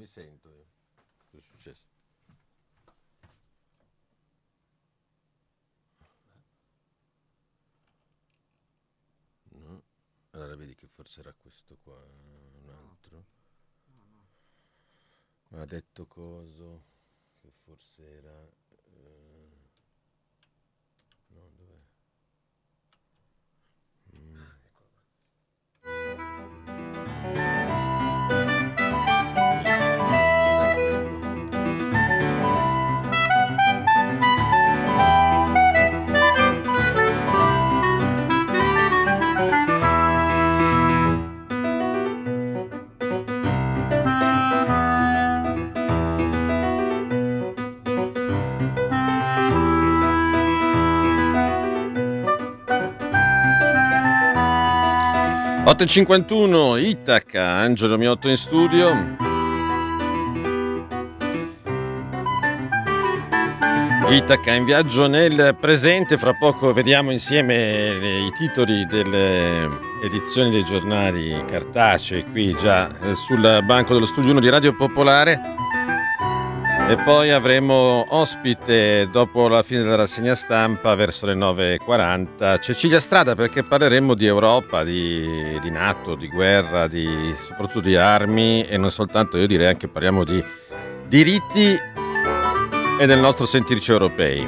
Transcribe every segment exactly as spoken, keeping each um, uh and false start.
mi sento io. Che è successo? No. Allora vedi che forse era questo qua, un altro. Ma ha detto coso che forse era eh... no, dov'è? Mm. otto e cinquantuno, Itaca, Angelo Miotto in studio. Itaca in viaggio nel presente, fra poco vediamo insieme i titoli delle edizioni dei giornali cartacei qui già sul banco dello studio uno di Radio Popolare. E poi avremo ospite dopo la fine della rassegna stampa verso le nove e quaranta Cecilia Strada, perché parleremo di Europa, di, di NATO, di guerra, di, soprattutto di armi e non soltanto, io direi anche parliamo di diritti e del nostro sentirci europei.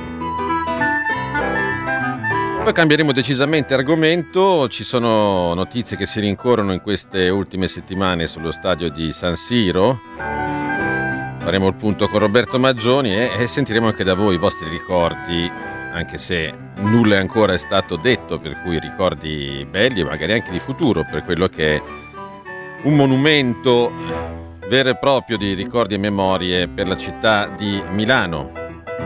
Poi cambieremo decisamente argomento, ci sono notizie che si rincorrono in queste ultime settimane sullo stadio di San Siro. Faremo il punto con Roberto Maggioni e, e sentiremo anche da voi i vostri ricordi, anche se nulla ancora è stato detto, per cui ricordi belli e magari anche di futuro, per quello che è un monumento vero e proprio di ricordi e memorie per la città di Milano.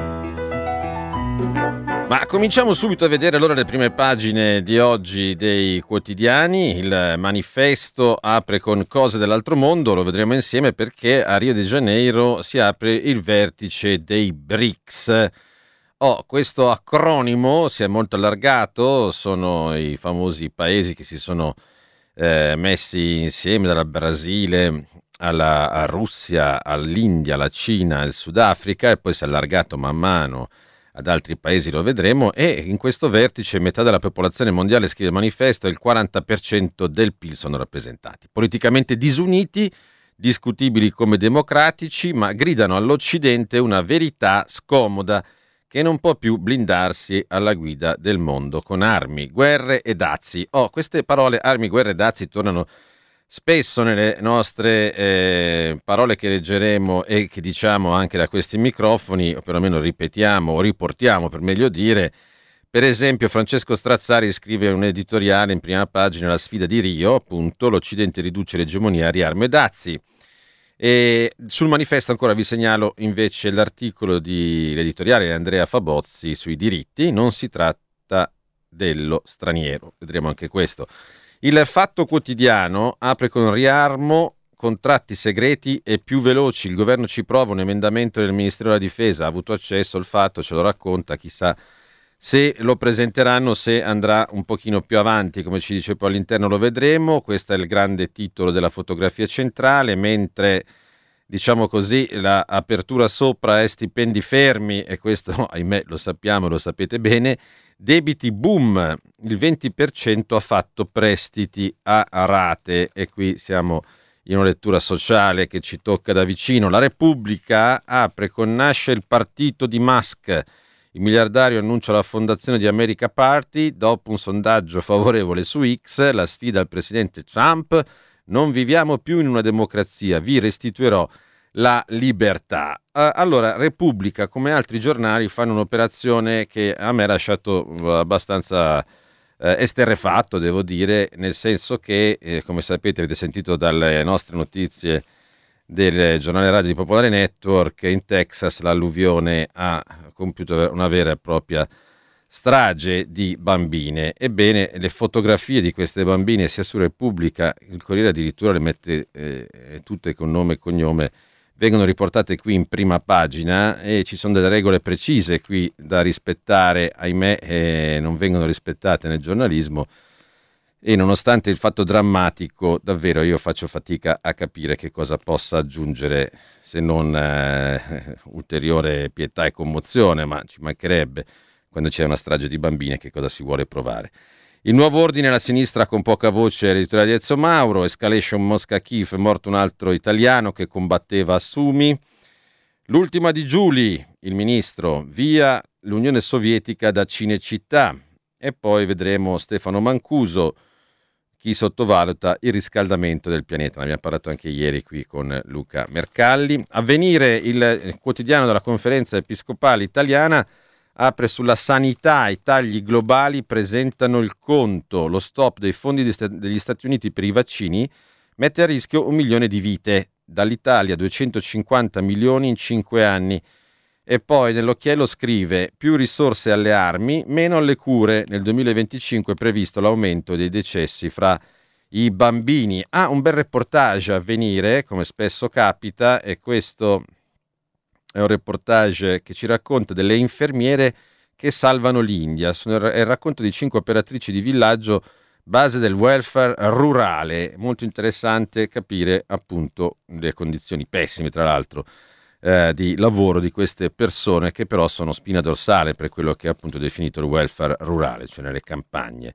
Ma cominciamo subito a vedere allora le prime pagine di oggi dei quotidiani. Il Manifesto apre con cose dell'altro mondo, lo vedremo insieme perché a Rio de Janeiro si apre il vertice dei B R I C S. Oh, questo acronimo si è molto allargato, sono i famosi paesi che si sono eh, messi insieme, dal Brasile alla, alla Russia, all'India, alla Cina, al Sudafrica, e poi si è allargato man mano ad altri paesi, lo vedremo, e in questo vertice metà della popolazione mondiale, scrive il Manifesto, e il quaranta per cento del P I L sono rappresentati. Politicamente disuniti, discutibili come democratici, ma gridano all'Occidente una verità scomoda che non può più blindarsi alla guida del mondo con armi, guerre e dazi. Oh, queste parole, armi, guerre e dazi, tornano spesso nelle nostre eh, parole che leggeremo e che diciamo anche da questi microfoni, o perlomeno ripetiamo o riportiamo per meglio dire. Per esempio Francesco Strazzari scrive un editoriale in prima pagina, la sfida di Rio, appunto, l'Occidente riduce l'egemonia a armi e dazi. E sul Manifesto ancora vi segnalo invece l'articolo di l'editoriale di Andrea Fabozzi sui diritti, non si tratta dello straniero, vedremo anche questo. Il Fatto Quotidiano apre con riarmo, contratti segreti e più veloci. Il governo ci prova, un emendamento del Ministero della Difesa, ha avuto accesso al fatto, ce lo racconta, chissà se lo presenteranno, se andrà un pochino più avanti, come ci dice poi all'interno lo vedremo. Questo è il grande titolo della fotografia centrale, mentre diciamo così la apertura sopra è stipendi fermi, e questo ahimè lo sappiamo, lo sapete bene. Debiti boom, il venti per cento ha fatto prestiti a rate, e qui siamo in una lettura sociale che ci tocca da vicino. La Repubblica apre con nasce il partito di Musk, il miliardario annuncia la fondazione di America Party, dopo un sondaggio favorevole su X, la sfida al presidente Trump, non viviamo più in una democrazia, vi restituirò la libertà. Allora, Repubblica, come altri giornali, fanno un'operazione che a me ha lasciato abbastanza eh, esterrefatto, devo dire, nel senso che, eh, come sapete, avete sentito dalle nostre notizie del giornale radio di Popolare Network, in Texas l'alluvione ha compiuto una vera e propria strage di bambine. Ebbene, le fotografie di queste bambine, sia su Repubblica, il Corriere addirittura le mette eh, tutte con nome e cognome, vengono riportate qui in prima pagina, e ci sono delle regole precise qui da rispettare, ahimè eh, non vengono rispettate nel giornalismo, E nonostante il fatto drammatico, davvero io faccio fatica a capire che cosa possa aggiungere se non eh, ulteriore pietà e commozione, ma ci mancherebbe quando c'è una strage di bambine, che cosa si vuole provare. Il nuovo ordine, la sinistra con poca voce, l'editoriale di Ezio Mauro, escalation Mosca-Kiev, è morto un altro italiano che combatteva a Sumi. L'ultima di Giuli, il ministro, via l'Unione Sovietica da Cinecittà. E poi vedremo Stefano Mancuso, chi sottovaluta il riscaldamento del pianeta. Ne abbiamo parlato anche ieri qui con Luca Mercalli. Avvenire, il quotidiano della Conferenza Episcopale Italiana, apre sulla sanità. I tagli globali presentano il conto. Lo stop dei fondi degli Stati Uniti per i vaccini mette a rischio un milione di vite. Dall'Italia duecentocinquanta milioni in cinque anni. E poi nell'occhiello scrive: più risorse alle armi, meno alle cure. Nel duemilaventicinque è previsto l'aumento dei decessi fra i bambini. Ah, un bel reportage a venire, come spesso capita, e questo è un reportage che ci racconta delle infermiere che salvano l'India. È il racconto di cinque operatrici di villaggio, base del welfare rurale. Molto interessante capire appunto le condizioni pessime, tra l'altro, Eh, di lavoro di queste persone, che però sono spina dorsale per quello che è appunto definito il welfare rurale, cioè nelle campagne.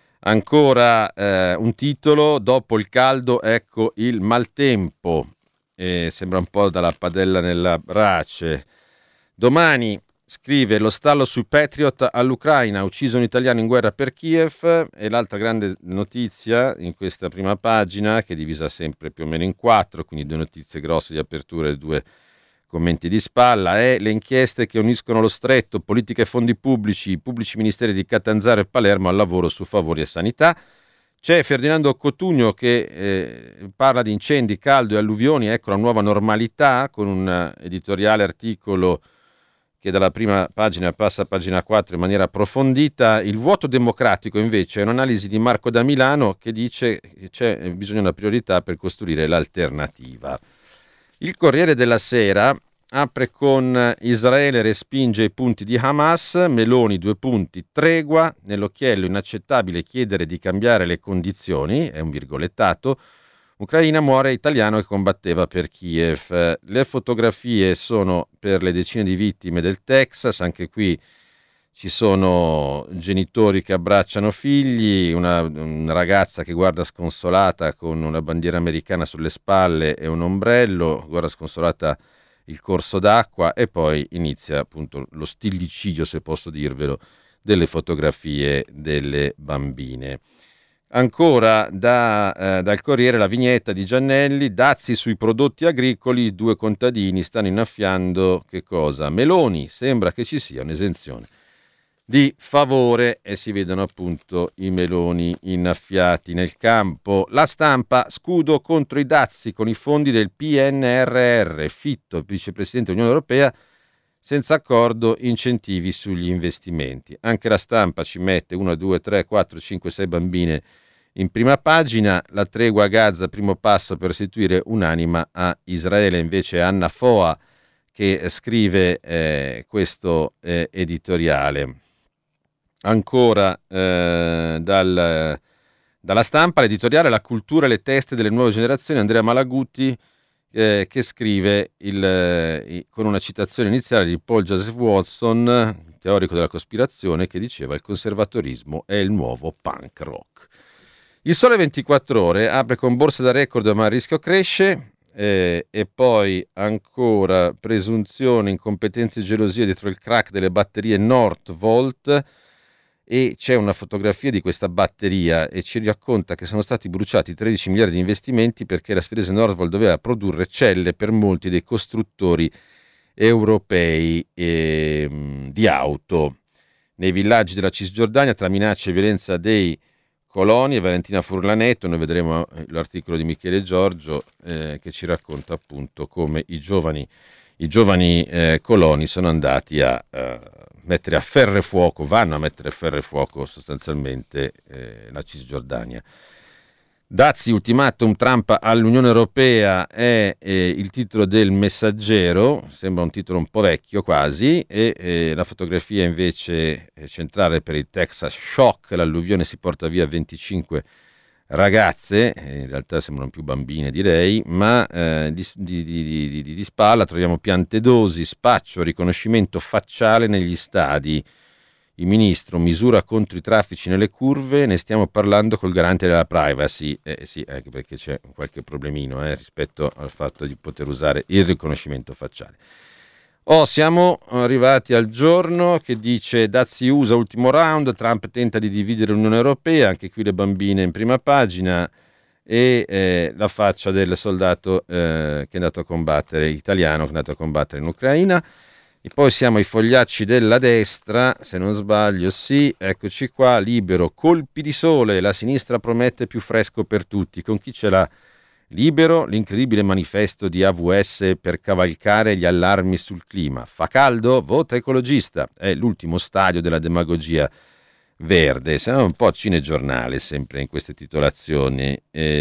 Ancora eh, un titolo: dopo il caldo ecco il maltempo. Eh, sembra un po' dalla padella nella brace. Domani scrive: lo stallo sui Patriot all'Ucraina, ucciso un italiano in guerra per Kiev. E l'altra grande notizia in questa prima pagina, che è divisa sempre più o meno in quattro, quindi due notizie grosse di apertura e due commenti di spalla, è le inchieste che uniscono lo stretto, politica e fondi pubblici, i pubblici ministeri di Catanzaro e Palermo al lavoro su favori e sanità. C'è Ferdinando Cotugno che eh, parla di incendi, caldo e alluvioni, ecco la nuova normalità, con un editoriale articolo che dalla prima pagina passa a pagina quattro in maniera approfondita. Il vuoto democratico invece è un'analisi di Marco da Milano, che dice che c'è bisogno di una priorità per costruire l'alternativa. Il Corriere della Sera apre con: Israele respinge i punti di Hamas, Meloni due punti, tregua, nell'occhiello inaccettabile chiedere di cambiare le condizioni, è un virgolettato, Ucraina muore italiano che combatteva per Kiev. Le fotografie sono per le decine di vittime del Texas, anche qui ci sono genitori che abbracciano figli, una, una ragazza che guarda sconsolata con una bandiera americana sulle spalle e un ombrello, guarda sconsolata il corso d'acqua, e poi inizia appunto lo stillicidio, se posso dirvelo, delle fotografie delle bambine. Ancora da, eh, dal Corriere la vignetta di Giannelli: dazi sui prodotti agricoli, due contadini stanno innaffiando che cosa? Meloni, sembra che ci sia un'esenzione di favore, e si vedono appunto i meloni innaffiati nel campo. La Stampa: scudo contro i dazi con i fondi del P N R R, Fitto, vicepresidente dell'Unione Europea, senza accordo, incentivi sugli investimenti. Anche La Stampa ci mette uno, due, tre, quattro, cinque, sei bambine in prima pagina. La tregua a Gaza, primo passo per restituire un'anima a Israele. Invece Anna Foa che scrive eh, questo eh, editoriale. Ancora eh, dal, dalla Stampa l'editoriale: la cultura e le teste delle nuove generazioni, Andrea Malaguti eh, che scrive il, eh, con una citazione iniziale di Paul Joseph Watson, teorico della cospirazione, che diceva: il conservatorismo è il nuovo punk rock. Il Sole ventiquattro Ore apre con borsa da record ma il rischio cresce. Eh, e poi ancora presunzione, incompetenze e gelosie dietro il crack delle batterie Northvolt. E c'è una fotografia di questa batteria e ci racconta che sono stati bruciati tredici miliardi di investimenti perché la svedese Northvolt doveva produrre celle per molti dei costruttori europei eh, di auto. Nei villaggi della Cisgiordania, tra minacce e violenza dei coloni, e Valentina Furlanetto, noi vedremo l'articolo di Michele Giorgio eh, che ci racconta appunto come i giovani, i giovani eh, coloni sono andati a eh, mettere a ferro e fuoco, vanno a mettere a ferro e fuoco sostanzialmente eh, la Cisgiordania. Dazi ultimatum Trump all'Unione Europea è eh, il titolo del Messaggero, sembra un titolo un po' vecchio quasi, e eh, la fotografia invece è centrale per il Texas Shock, l'alluvione si porta via venticinque ragazze, in realtà sembrano più bambine direi, ma eh, di, di, di, di, di spalla troviamo piante dosi, spaccio, riconoscimento facciale negli stadi. Il ministro misura contro i traffici nelle curve, ne stiamo parlando col garante della privacy, eh, sì, anche perché c'è qualche problemino eh, rispetto al fatto di poter usare il riconoscimento facciale. Oh, siamo arrivati al giorno che dice Dazi U S A ultimo round, Trump tenta di dividere l'Unione Europea, anche qui le bambine in prima pagina e eh, la faccia del soldato eh, che è andato a combattere, italiano che è andato a combattere in Ucraina. E poi siamo ai fogliacci della destra, se non sbaglio, sì, eccoci qua, Libero, colpi di sole, la sinistra promette più fresco per tutti. Con chi ce l'ha? Libero, l'incredibile manifesto di A V S per cavalcare gli allarmi sul clima. Fa caldo? Vota ecologista. È l'ultimo stadio della demagogia verde. Siamo un po' cinegiornale sempre in queste titolazioni.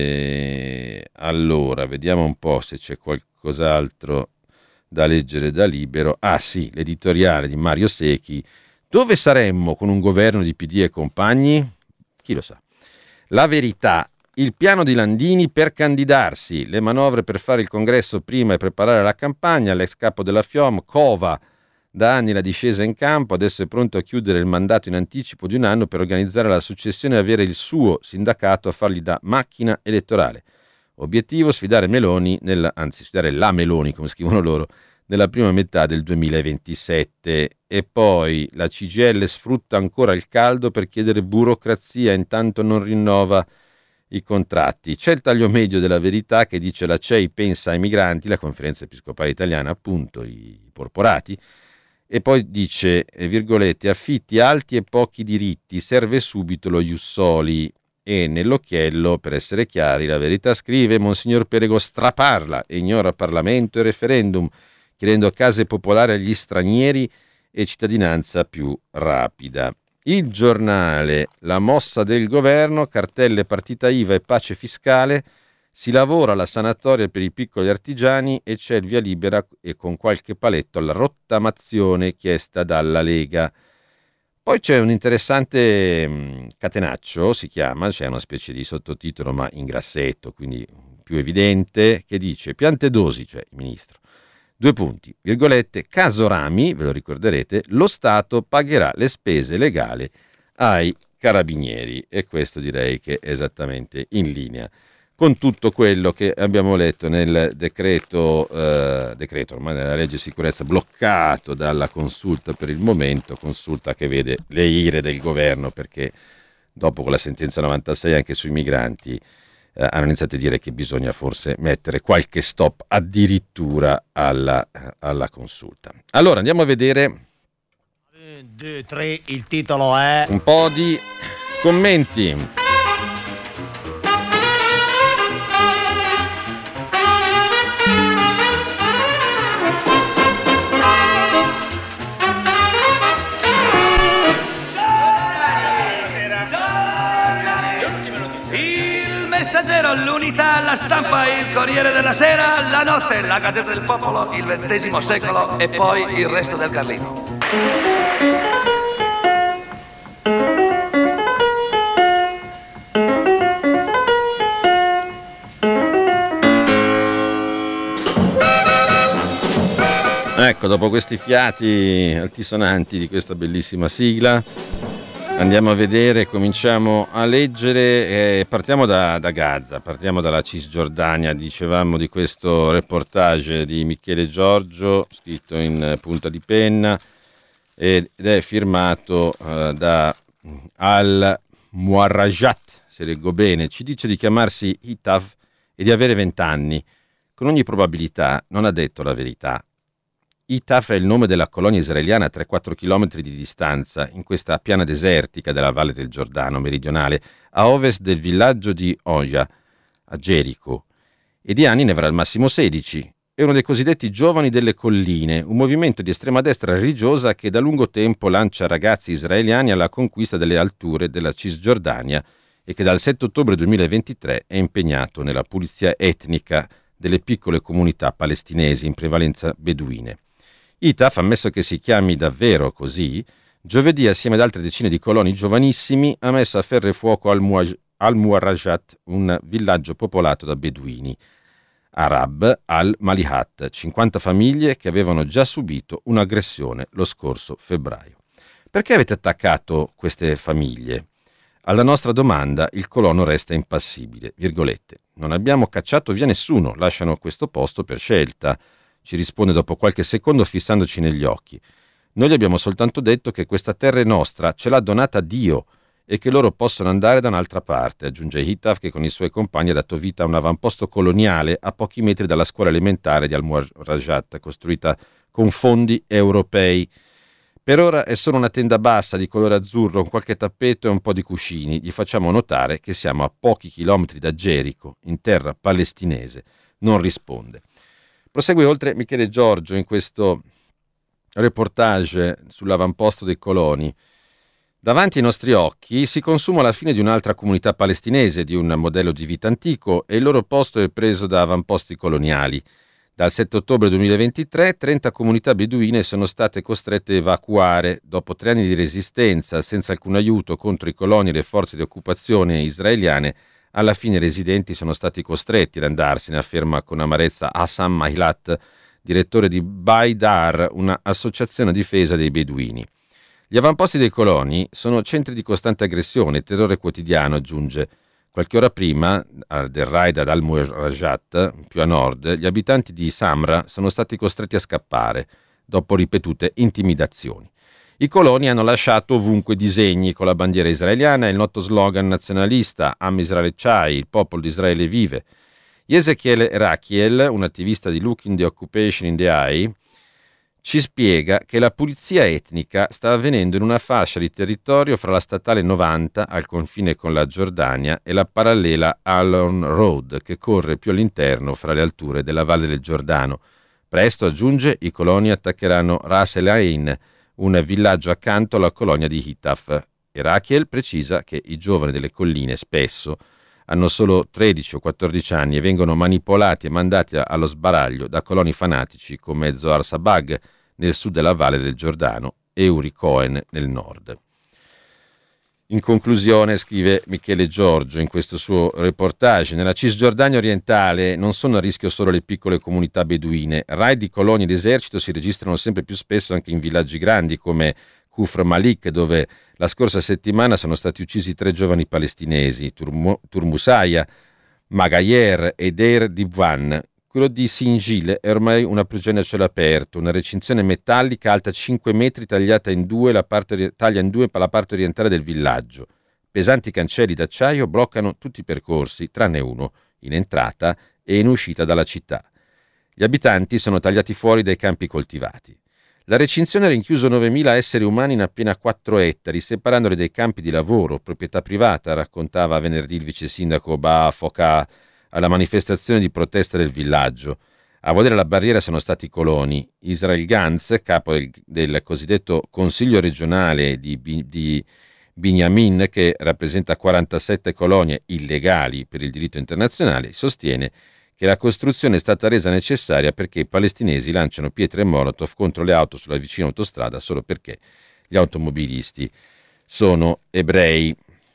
E allora, vediamo un po' se c'è qualcos'altro da leggere da Libero. Ah sì, l'editoriale di Mario Secchi. Dove saremmo con un governo di P D e compagni? Chi lo sa. La Verità. Il piano di Landini per candidarsi, le manovre per fare il congresso prima e preparare la campagna, l'ex capo della F I O M, cova da anni la discesa in campo, adesso è pronto a chiudere il mandato in anticipo di un anno per organizzare la successione e avere il suo sindacato a fargli da macchina elettorale. Obiettivo sfidare Meloni, nella, anzi sfidare la Meloni come scrivono loro, nella prima metà del duemilaventisette. E poi la C G I L sfrutta ancora il caldo per chiedere burocrazia, intanto non rinnova i contratti. C'è il taglio medio della Verità che dice la C E I pensa ai migranti, la conferenza episcopale italiana appunto, i porporati, e poi dice, eh, virgolette, affitti alti e pochi diritti, serve subito lo Ius Soli. E nell'occhiello, per essere chiari, la Verità scrive Monsignor Perego straparla e ignora Parlamento e referendum, chiedendo case popolari agli stranieri e cittadinanza più rapida. Il Giornale, la mossa del governo, cartelle partita I V A e pace fiscale, si lavora alla sanatoria per i piccoli artigiani e c'è il via libera e con qualche paletto alla rottamazione chiesta dalla Lega. Poi c'è un interessante mh, catenaccio, si chiama, c'è una specie di sottotitolo ma in grassetto, quindi più evidente, che dice piante dosi, cioè il ministro, due punti, virgolette, caso Rami, ve lo ricorderete, lo Stato pagherà le spese legali ai carabinieri e questo direi che è esattamente in linea con tutto quello che abbiamo letto nel decreto, eh, decreto ormai nella legge sicurezza bloccato dalla consulta per il momento, consulta che vede le ire del governo perché dopo con la sentenza novantasei anche sui migranti eh, hanno iniziato a dire che bisogna forse mettere qualche stop addirittura alla, alla consulta. Allora andiamo a vedere un, due, tre, il titolo è un po' di commenti. L'Unità, la Stampa, il Corriere della Sera, la Notte, la Gazzetta del Popolo, il ventesimo secolo e poi il resto del Carlino. Ecco, dopo questi fiati altisonanti di questa bellissima sigla andiamo a vedere, cominciamo a leggere, eh, partiamo da, da Gaza, partiamo dalla Cisgiordania, dicevamo di questo reportage di Michele Giorgio, scritto in punta di penna ed è firmato eh, da Al-Muarrajat, se leggo bene, ci dice di chiamarsi Itav e di avere vent'anni, con ogni probabilità non ha detto la verità. Itaf è il nome della colonia israeliana a tre quattro chilometri di distanza, in questa piana desertica della Valle del Giordano meridionale, a ovest del villaggio di Oja, a Gerico, e di anni ne avrà al massimo sedici. È uno dei cosiddetti giovani delle colline, un movimento di estrema destra religiosa che da lungo tempo lancia ragazzi israeliani alla conquista delle alture della Cisgiordania e che dal sette ottobre duemilaventitré è impegnato nella pulizia etnica delle piccole comunità palestinesi, in prevalenza beduine. I T A F, ammesso che si chiami davvero così, giovedì assieme ad altre decine di coloni giovanissimi ha messo a ferro e fuoco al-Muarrajat, un villaggio popolato da beduini Arab al-Malihat, cinquanta famiglie che avevano già subito un'aggressione lo scorso febbraio. Perché avete attaccato queste famiglie? Alla nostra domanda il colono resta impassibile, virgolette. Non abbiamo cacciato via nessuno, lasciano questo posto per scelta, ci risponde dopo qualche secondo fissandoci negli occhi. Noi gli abbiamo soltanto detto che questa terra è nostra, ce l'ha donata Dio e che loro possono andare da un'altra parte, aggiunge Hitaf, che con i suoi compagni ha dato vita a un avamposto coloniale a pochi metri dalla scuola elementare di Al-Muarrajat, costruita con fondi europei. Per ora è solo una tenda bassa di colore azzurro con qualche tappeto e un po' di cuscini. Gli facciamo notare che siamo a pochi chilometri da Gerico, in terra palestinese. Non risponde. Prosegue oltre Michele Giorgio in questo reportage sull'avamposto dei coloni. Davanti ai nostri occhi si consuma la fine di un'altra comunità palestinese, di un modello di vita antico, e il loro posto è preso da avamposti coloniali. Dal sette ottobre duemilaventitré trenta comunità beduine sono state costrette a evacuare. Dopo tre anni di resistenza senza alcun aiuto contro i coloni e le forze di occupazione israeliane, alla fine i residenti sono stati costretti ad andarsene, afferma con amarezza Hassan Mahilat, direttore di Baidar, un'associazione a difesa dei beduini. Gli avamposti dei coloni sono centri di costante aggressione e terrore quotidiano, aggiunge. Qualche ora prima, del raid ad Al-Muarrajat, più a nord, gli abitanti di Samra sono stati costretti a scappare, dopo ripetute intimidazioni. I coloni hanno lasciato ovunque disegni con la bandiera israeliana e il noto slogan nazionalista Am Israel Chai, il popolo di Israele vive. Ezekiel Rachiel, un attivista di Looking the Occupation in the Eye, ci spiega che la pulizia etnica sta avvenendo in una fascia di territorio fra la statale novanta al confine con la Giordania e la parallela Alon Road che corre più all'interno fra le alture della Valle del Giordano. Presto, aggiunge, i coloni attaccheranno Ras El Ain, un villaggio accanto alla colonia di Hitaf. Rachiel precisa che i giovani delle colline spesso hanno solo tredici o quattordici anni e vengono manipolati e mandati allo sbaraglio da coloni fanatici come Zohar Sabag nel sud della Valle del Giordano e Uri Cohen nel nord. In conclusione, scrive Michele Giorgio in questo suo reportage, nella Cisgiordania orientale non sono a rischio solo le piccole comunità beduine. Raid di colonie d'esercito si registrano sempre più spesso anche in villaggi grandi come Kufr Malik, dove la scorsa settimana sono stati uccisi tre giovani palestinesi, Turmu- Turmusaya, Magayer e Deir Dibwan. Quello di Singil è ormai una prigione a cielo aperto, una recinzione metallica alta cinque metri tagliata in due la parte, taglia in due la parte orientale del villaggio. Pesanti cancelli d'acciaio bloccano tutti i percorsi, tranne uno, in entrata e in uscita dalla città. Gli abitanti sono tagliati fuori dai campi coltivati. La recinzione ha rinchiuso novemila esseri umani in appena quattro ettari, separandoli dai campi di lavoro, proprietà privata, raccontava venerdì il vice sindaco Ba'a Foka alla manifestazione di protesta del villaggio. A volere la barriera sono stati i coloni. Israel Gantz, capo del, del cosiddetto Consiglio regionale di, di Binyamin, che rappresenta quarantasette colonie illegali per il diritto internazionale, sostiene che la costruzione è stata resa necessaria perché i palestinesi lanciano pietre e molotov contro le auto sulla vicina autostrada solo perché gli automobilisti sono ebrei.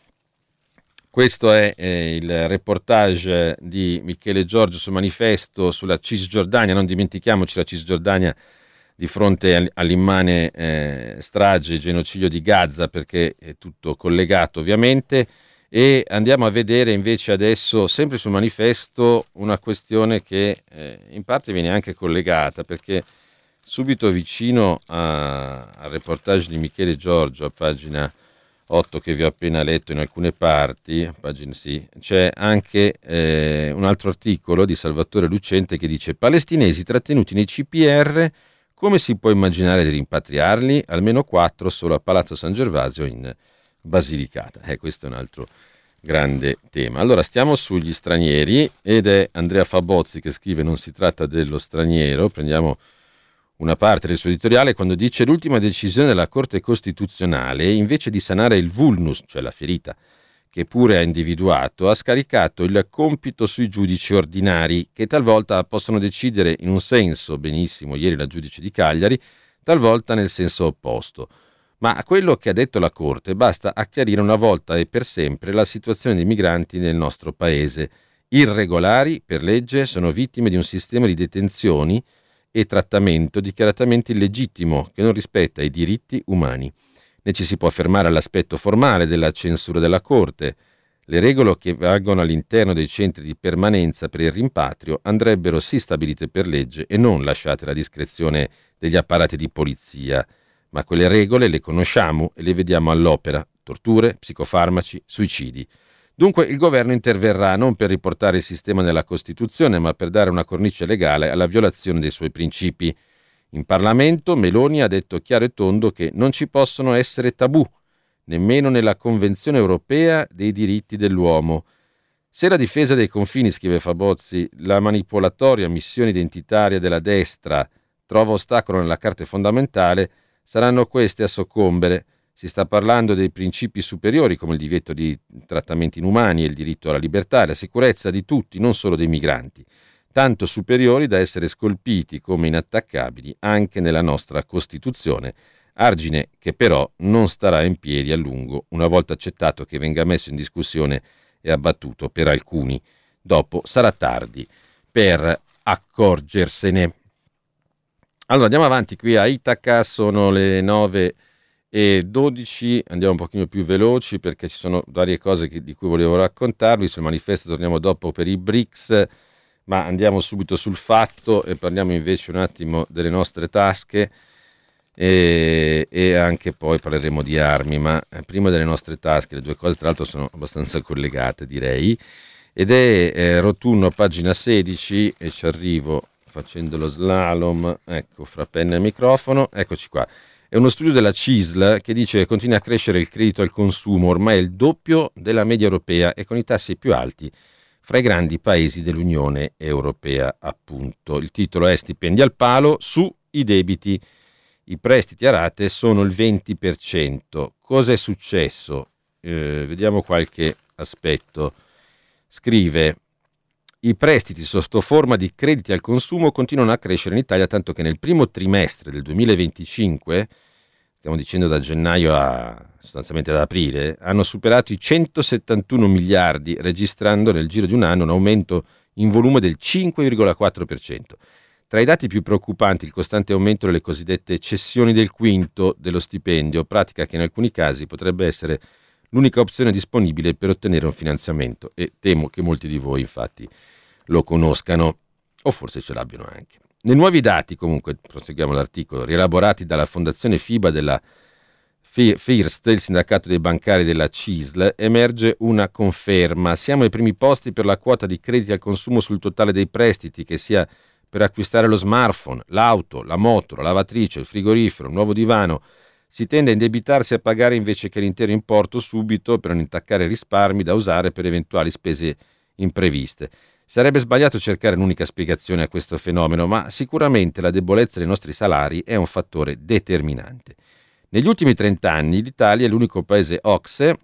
Questo è eh, il reportage di Michele Giorgio sul manifesto sulla Cisgiordania. Non dimentichiamoci la Cisgiordania di fronte all'immane eh, strage e genocidio di Gaza, perché è tutto collegato ovviamente. E andiamo a vedere invece adesso, sempre sul manifesto, una questione che eh, in parte viene anche collegata, perché subito vicino a, al reportage di Michele Giorgio, a pagina otto che vi ho appena letto in alcune parti, pagina, sì, c'è anche eh, un altro articolo di Salvatore Lucente che dice: palestinesi trattenuti nei C P R, come si può immaginare di rimpatriarli? Almeno quattro solo a Palazzo San Gervasio in Basilicata. Eh, questo è un altro grande tema. Allora, stiamo sugli stranieri ed è Andrea Fabozzi che scrive: non si tratta dello straniero. Prendiamo una parte del suo editoriale quando dice: l'ultima decisione della Corte Costituzionale, invece di sanare il vulnus, cioè la ferita, che pure ha individuato, ha scaricato il compito sui giudici ordinari, che talvolta possono decidere in un senso, benissimo ieri la giudice di Cagliari, talvolta nel senso opposto. Ma a quello che ha detto la Corte basta chiarire una volta e per sempre la situazione dei migranti nel nostro paese. Irregolari, per legge, sono vittime di un sistema di detenzioni e trattamento dichiaratamente illegittimo, che non rispetta i diritti umani. Ne ci si può fermare all'aspetto formale della censura della Corte. Le regole che valgono all'interno dei centri di permanenza per il rimpatrio andrebbero sì stabilite per legge e non lasciate alla discrezione degli apparati di polizia. Ma quelle regole le conosciamo e le vediamo all'opera: torture, psicofarmaci, suicidi. Dunque il governo interverrà non per riportare il sistema nella Costituzione, ma per dare una cornice legale alla violazione dei suoi principi. In Parlamento Meloni ha detto chiaro e tondo che non ci possono essere tabù, nemmeno nella Convenzione europea dei diritti dell'uomo. Se la difesa dei confini, scrive Fabozzi, la manipolatoria missione identitaria della destra trova ostacolo nella Carta fondamentale, saranno queste a soccombere. Si sta parlando dei principi superiori come il divieto di trattamenti inumani e il diritto alla libertà e alla sicurezza di tutti, non solo dei migranti, tanto superiori da essere scolpiti come inattaccabili anche nella nostra Costituzione, argine che però non starà in piedi a lungo una volta accettato che venga messo in discussione e abbattuto per alcuni. Dopo sarà tardi per accorgersene. Allora andiamo avanti qui a Itaca, sono le nove e dodici, andiamo un pochino più veloci perché ci sono varie cose che, di cui volevo raccontarvi. Sul manifesto torniamo dopo per i B R I C S, ma andiamo subito sul fatto e parliamo invece un attimo delle nostre tasche e, e anche poi parleremo di armi, ma prima delle nostre tasche, le due cose tra l'altro sono abbastanza collegate direi, ed è eh, Rotunno, pagina sedici, e ci arrivo facendo lo slalom, ecco, fra penna e microfono, eccoci qua. È uno studio della C I S L che dice che continua a crescere il credito al consumo, ormai è il doppio della media europea e con i tassi più alti fra i grandi paesi dell'Unione Europea, appunto. Il titolo è Stipendi al palo sui debiti. I prestiti a rate sono il venti per cento. Cosa è successo? Eh, vediamo qualche aspetto. Scrive: i prestiti sotto forma di crediti al consumo continuano a crescere in Italia, tanto che nel primo trimestre del duemilaventicinque, stiamo dicendo da gennaio a sostanzialmente ad aprile, hanno superato i centosettantuno miliardi, registrando nel giro di un anno un aumento in volume del cinque virgola quattro per cento. Tra i dati più preoccupanti il costante aumento delle cosiddette cessioni del quinto dello stipendio, pratica che in alcuni casi potrebbe essere l'unica opzione disponibile per ottenere un finanziamento, e temo che molti di voi infatti lo conoscano o forse ce l'abbiano anche. Nei nuovi dati, comunque, proseguiamo l'articolo, rielaborati dalla Fondazione FIBA della FIRST, il sindacato dei bancari della C I S L, emerge una conferma. Siamo ai primi posti per la quota di crediti al consumo sul totale dei prestiti, che sia per acquistare lo smartphone, l'auto, la moto, la lavatrice, il frigorifero, un nuovo divano. Si tende a indebitarsi a pagare invece che l'intero importo subito per non intaccare risparmi da usare per eventuali spese impreviste. Sarebbe sbagliato cercare un'unica spiegazione a questo fenomeno, ma sicuramente la debolezza dei nostri salari è un fattore determinante. Negli ultimi trent'anni l'Italia è l'unico paese O C S E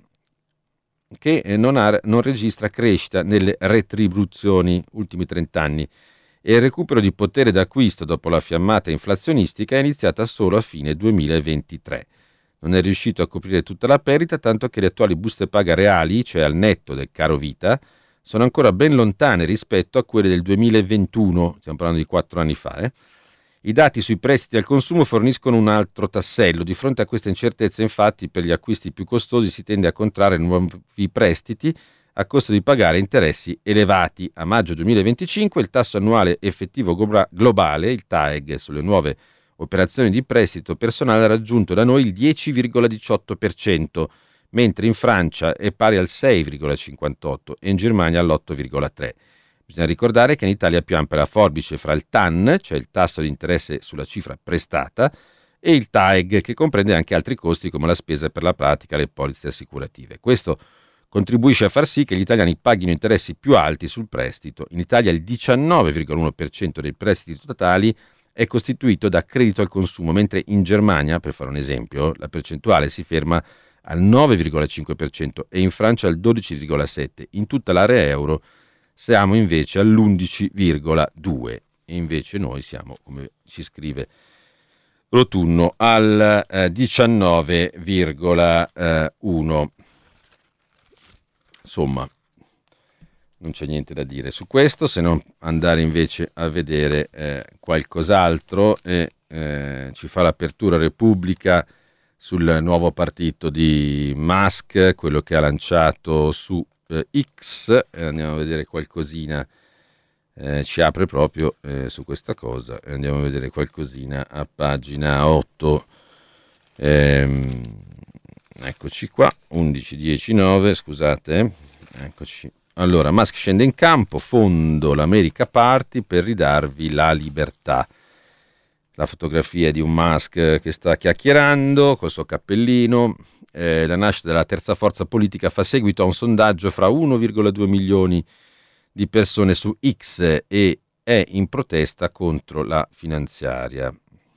che non, ha, non registra crescita nelle retribuzioni, ultimi trent'anni, e il recupero di potere d'acquisto dopo la fiammata inflazionistica è iniziata solo a fine duemilaventitré. Non è riuscito a coprire tutta la perdita, tanto che le attuali buste paga reali, cioè al netto del caro vita, sono ancora ben lontane rispetto a quelle del duemilaventuno, stiamo parlando di quattro anni fa. Eh? I dati sui prestiti al consumo forniscono un altro tassello. Di fronte a questa incertezza, infatti, per gli acquisti più costosi si tende a contrarre nuovi prestiti a costo di pagare interessi elevati. A maggio duemilaventicinque il tasso annuale effettivo globale, il T A E G, sulle nuove operazioni di prestito personale ha raggiunto da noi il dieci virgola diciotto per cento, mentre in Francia è pari al sei virgola cinquantotto per cento e in Germania all'otto virgola tre per cento. Bisogna ricordare che in Italia è più ampia la forbice fra il T A N, cioè il tasso di interesse sulla cifra prestata, e il T A E G, che comprende anche altri costi come la spesa per la pratica e le polizze assicurative. Questo contribuisce a far sì che gli italiani paghino interessi più alti sul prestito. In Italia il diciannove virgola uno per cento dei prestiti totali è costituito da credito al consumo, mentre in Germania, per fare un esempio, la percentuale si ferma al nove virgola cinque per cento e in Francia al dodici virgola sette per cento. In tutta l'area euro siamo invece all'undici virgola due per cento e invece noi siamo, come ci scrive Rotunno, al eh, diciannove virgola uno. Insomma, non c'è niente da dire su questo, se non andare invece a vedere eh, qualcos'altro. E eh, ci fa l'apertura Repubblica sul nuovo partito di Musk, quello che ha lanciato su eh, X. Eh, andiamo a vedere qualcosina, eh, ci apre proprio eh, su questa cosa. Andiamo a vedere qualcosina a pagina otto. Ehm, eccoci qua, undici dieci nove, scusate, eccoci. Allora, Musk scende in campo, fondo l'America Party per ridarvi la libertà. La fotografia di un Musk che sta chiacchierando col suo cappellino. Eh, la nascita della terza forza politica fa seguito a un sondaggio fra uno virgola due milioni di persone su X e è in protesta contro la finanziaria.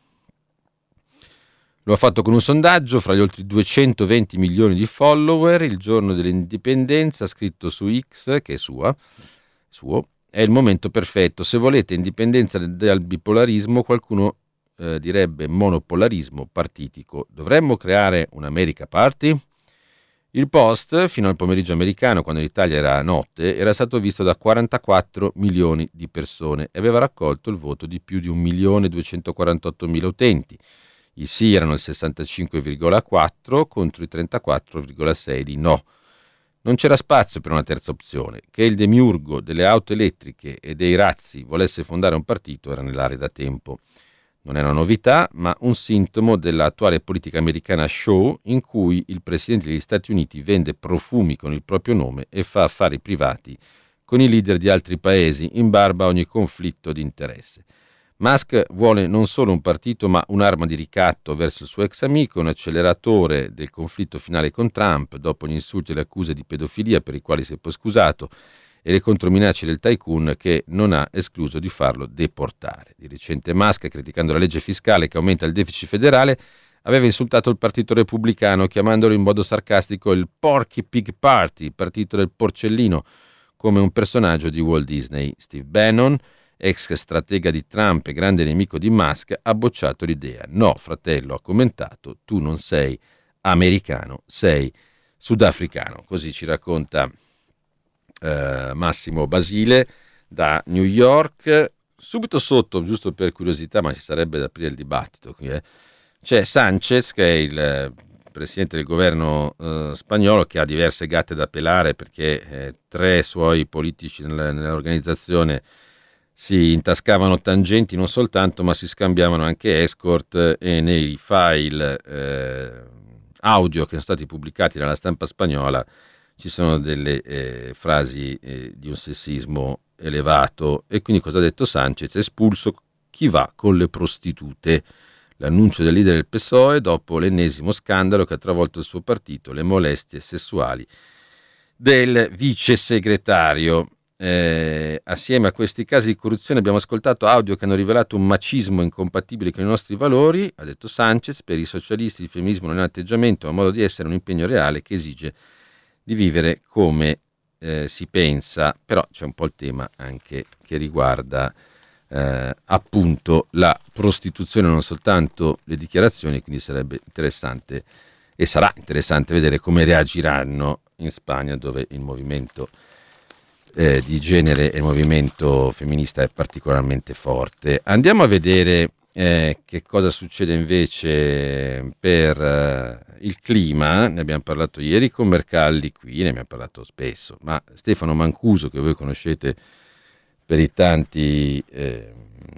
Lo ha fatto con un sondaggio fra gli oltre duecentoventi milioni di follower. Il giorno dell'indipendenza, scritto su X, che è sua, suo, è il momento perfetto. Se volete indipendenza dal bipolarismo, qualcuno eh, direbbe monopolarismo partitico. Dovremmo creare un America Party? Il post, fino al pomeriggio americano, quando l'Italia era notte, era stato visto da quarantaquattro milioni di persone e aveva raccolto il voto di più di un milione duecentoquarantottomila utenti. I sì erano il sessantacinque virgola quattro contro i trentaquattro virgola sei di no. Non c'era spazio per una terza opzione. Che il demiurgo delle auto elettriche e dei razzi volesse fondare un partito era nell'aria da tempo. Non è una novità, ma un sintomo dell'attuale politica americana show in cui il presidente degli Stati Uniti vende profumi con il proprio nome e fa affari privati con i leader di altri paesi in barba a ogni conflitto di interesse. Musk vuole non solo un partito ma un'arma di ricatto verso il suo ex amico, un acceleratore del conflitto finale con Trump dopo gli insulti e le accuse di pedofilia per i quali si è poi scusato e le controminacce del tycoon che non ha escluso di farlo deportare. Di recente Musk, criticando la legge fiscale che aumenta il deficit federale, aveva insultato il partito repubblicano chiamandolo in modo sarcastico il Porky Pig Party, partito del porcellino, come un personaggio di Walt Disney. Steve Bannon, ex stratega di Trump e grande nemico di Musk, ha bocciato l'idea. No, fratello, ha commentato, tu non sei americano, sei sudafricano. Così ci racconta eh, Massimo Basile da New York. Subito sotto, giusto per curiosità, ma ci sarebbe da aprire il dibattito qui, eh, c'è Sanchez, che è il eh, presidente del governo eh, spagnolo, che ha diverse gatte da pelare perché eh, tre suoi politici nella, nell'organizzazione si intascavano tangenti non soltanto, ma si scambiavano anche escort, e nei file eh, audio che sono stati pubblicati dalla stampa spagnola ci sono delle eh, frasi eh, di un sessismo elevato. E quindi cosa ha detto Sanchez? Espulso chi va con le prostitute. L'annuncio del leader del P S O E dopo l'ennesimo scandalo che ha travolto il suo partito, le molestie sessuali del vice segretario. Eh, assieme a questi casi di corruzione abbiamo ascoltato audio che hanno rivelato un macismo incompatibile con i nostri valori, ha detto Sanchez. Per i socialisti il femminismo non è un atteggiamento, ma un modo di essere, un impegno reale che esige di vivere come eh, si pensa. Però c'è un po' il tema anche che riguarda eh, appunto la prostituzione, non soltanto le dichiarazioni, quindi sarebbe interessante e sarà interessante vedere come reagiranno in Spagna, dove il movimento Eh, di genere e il movimento femminista è particolarmente forte. Andiamo a vedere eh, che cosa succede invece per eh, il clima. Ne abbiamo parlato ieri con Mercalli qui, ne abbiamo parlato spesso, ma Stefano Mancuso, che voi conoscete per i tanti eh,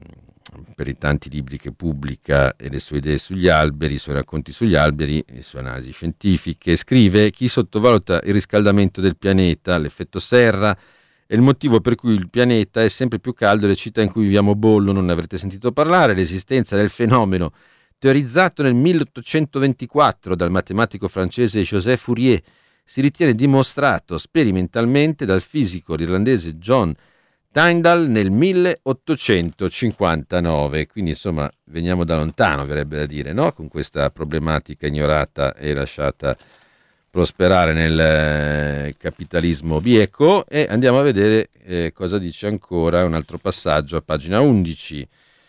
per i tanti libri che pubblica e le sue idee sugli alberi, i suoi racconti sugli alberi, le sue analisi scientifiche, scrive: chi sottovaluta il riscaldamento del pianeta, l'effetto serra, è il motivo per cui il pianeta è sempre più caldo e le città in cui viviamo bollono. Non ne avrete sentito parlare. L'esistenza del fenomeno, teorizzato nel milleottocentoventiquattro dal matematico francese Joseph Fourier, si ritiene dimostrato sperimentalmente dal fisico irlandese John Tyndall nel milleottocentocinquantanove. Quindi insomma veniamo da lontano, verrebbe da dire, no? Con questa problematica ignorata e lasciata prosperare nel eh, capitalismo bieco. E andiamo a vedere eh, cosa dice ancora un altro passaggio a pagina undici.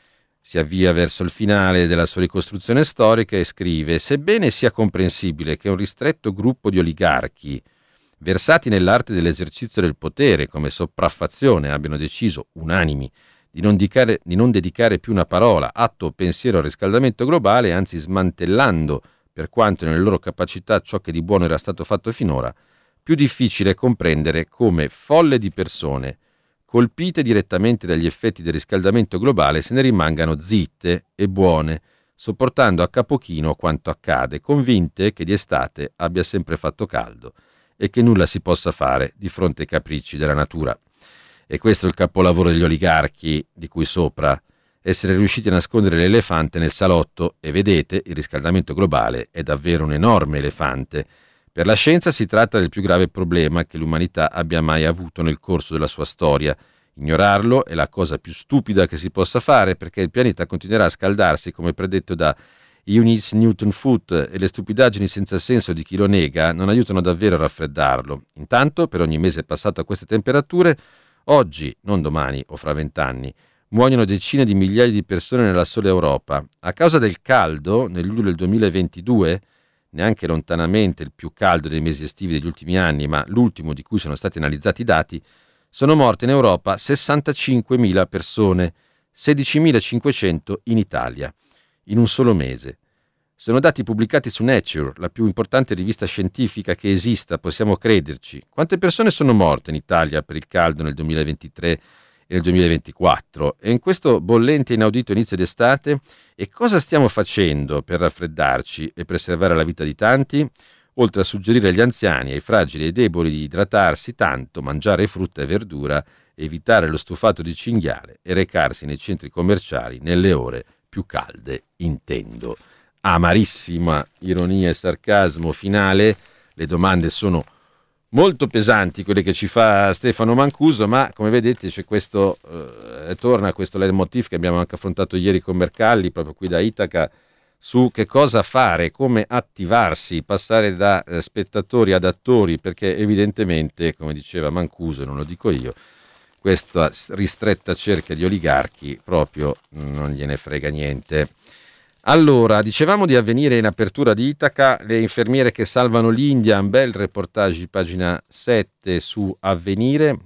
Si avvia verso il finale della sua ricostruzione storica e scrive: sebbene sia comprensibile che un ristretto gruppo di oligarchi versati nell'arte dell'esercizio del potere come sopraffazione abbiano deciso, unanimi, di non, dicare, di non dedicare più una parola, atto o pensiero al riscaldamento globale, anzi smantellando per quanto nelle loro capacità ciò che di buono era stato fatto finora, più difficile è comprendere come folle di persone colpite direttamente dagli effetti del riscaldamento globale se ne rimangano zitte e buone, sopportando a capo chino quanto accade, convinte che di estate abbia sempre fatto caldo e che nulla si possa fare di fronte ai capricci della natura. E questo è il capolavoro degli oligarchi di cui sopra, essere riusciti a nascondere l'elefante nel salotto. E vedete, il riscaldamento globale è davvero un enorme elefante. Per la scienza si tratta del più grave problema che l'umanità abbia mai avuto nel corso della sua storia. Ignorarlo è la cosa più stupida che si possa fare, perché il pianeta continuerà a scaldarsi come predetto da Eunice Newton Foote, e le stupidaggini senza senso di chi lo nega non aiutano davvero a raffreddarlo. Intanto, per ogni mese passato a queste temperature, oggi, non domani o fra vent'anni, muoiono decine di migliaia di persone nella sola Europa. A causa del caldo, nel luglio del duemilaventidue, neanche lontanamente il più caldo dei mesi estivi degli ultimi anni, ma l'ultimo di cui sono stati analizzati i dati, sono morte in Europa sessantacinquemila persone, sedicimilacinquecento in Italia, in un solo mese. Sono dati pubblicati su Nature, la più importante rivista scientifica che esista, possiamo crederci. Quante persone sono morte in Italia per il caldo nel duemilaventitré e nel duemilaventiquattro? E in questo bollente e inaudito inizio d'estate, e cosa stiamo facendo per raffreddarci e preservare la vita di tanti? Oltre a suggerire agli anziani, ai fragili e ai deboli di idratarsi tanto, mangiare frutta e verdura, evitare lo stufato di cinghiale e recarsi nei centri commerciali nelle ore più calde, intendo. Amarissima ironia e sarcasmo finale. Le domande sono molto pesanti, quelle che ci fa Stefano Mancuso, ma come vedete c'è questo, eh, torna questo leitmotiv che abbiamo anche affrontato ieri con Mercalli, proprio qui da Itaca, su che cosa fare, come attivarsi, passare da eh, spettatori ad attori, perché evidentemente, come diceva Mancuso, non lo dico io, questa ristretta cerchia di oligarchi proprio non gliene frega niente. Allora, dicevamo di Avvenire in apertura di Itaca, le infermiere che salvano l'India, un bel reportage di pagina sette su Avvenire,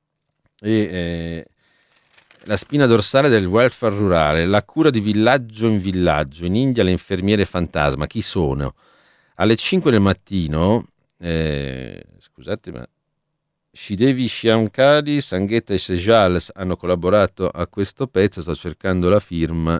e eh, la spina dorsale del welfare rurale, la cura di villaggio in villaggio, in India le infermiere fantasma, chi sono? Alle cinque del mattino, eh, scusate ma Sridevi Shankari, Sangeeta e Sejal hanno collaborato a questo pezzo, sto cercando la firma.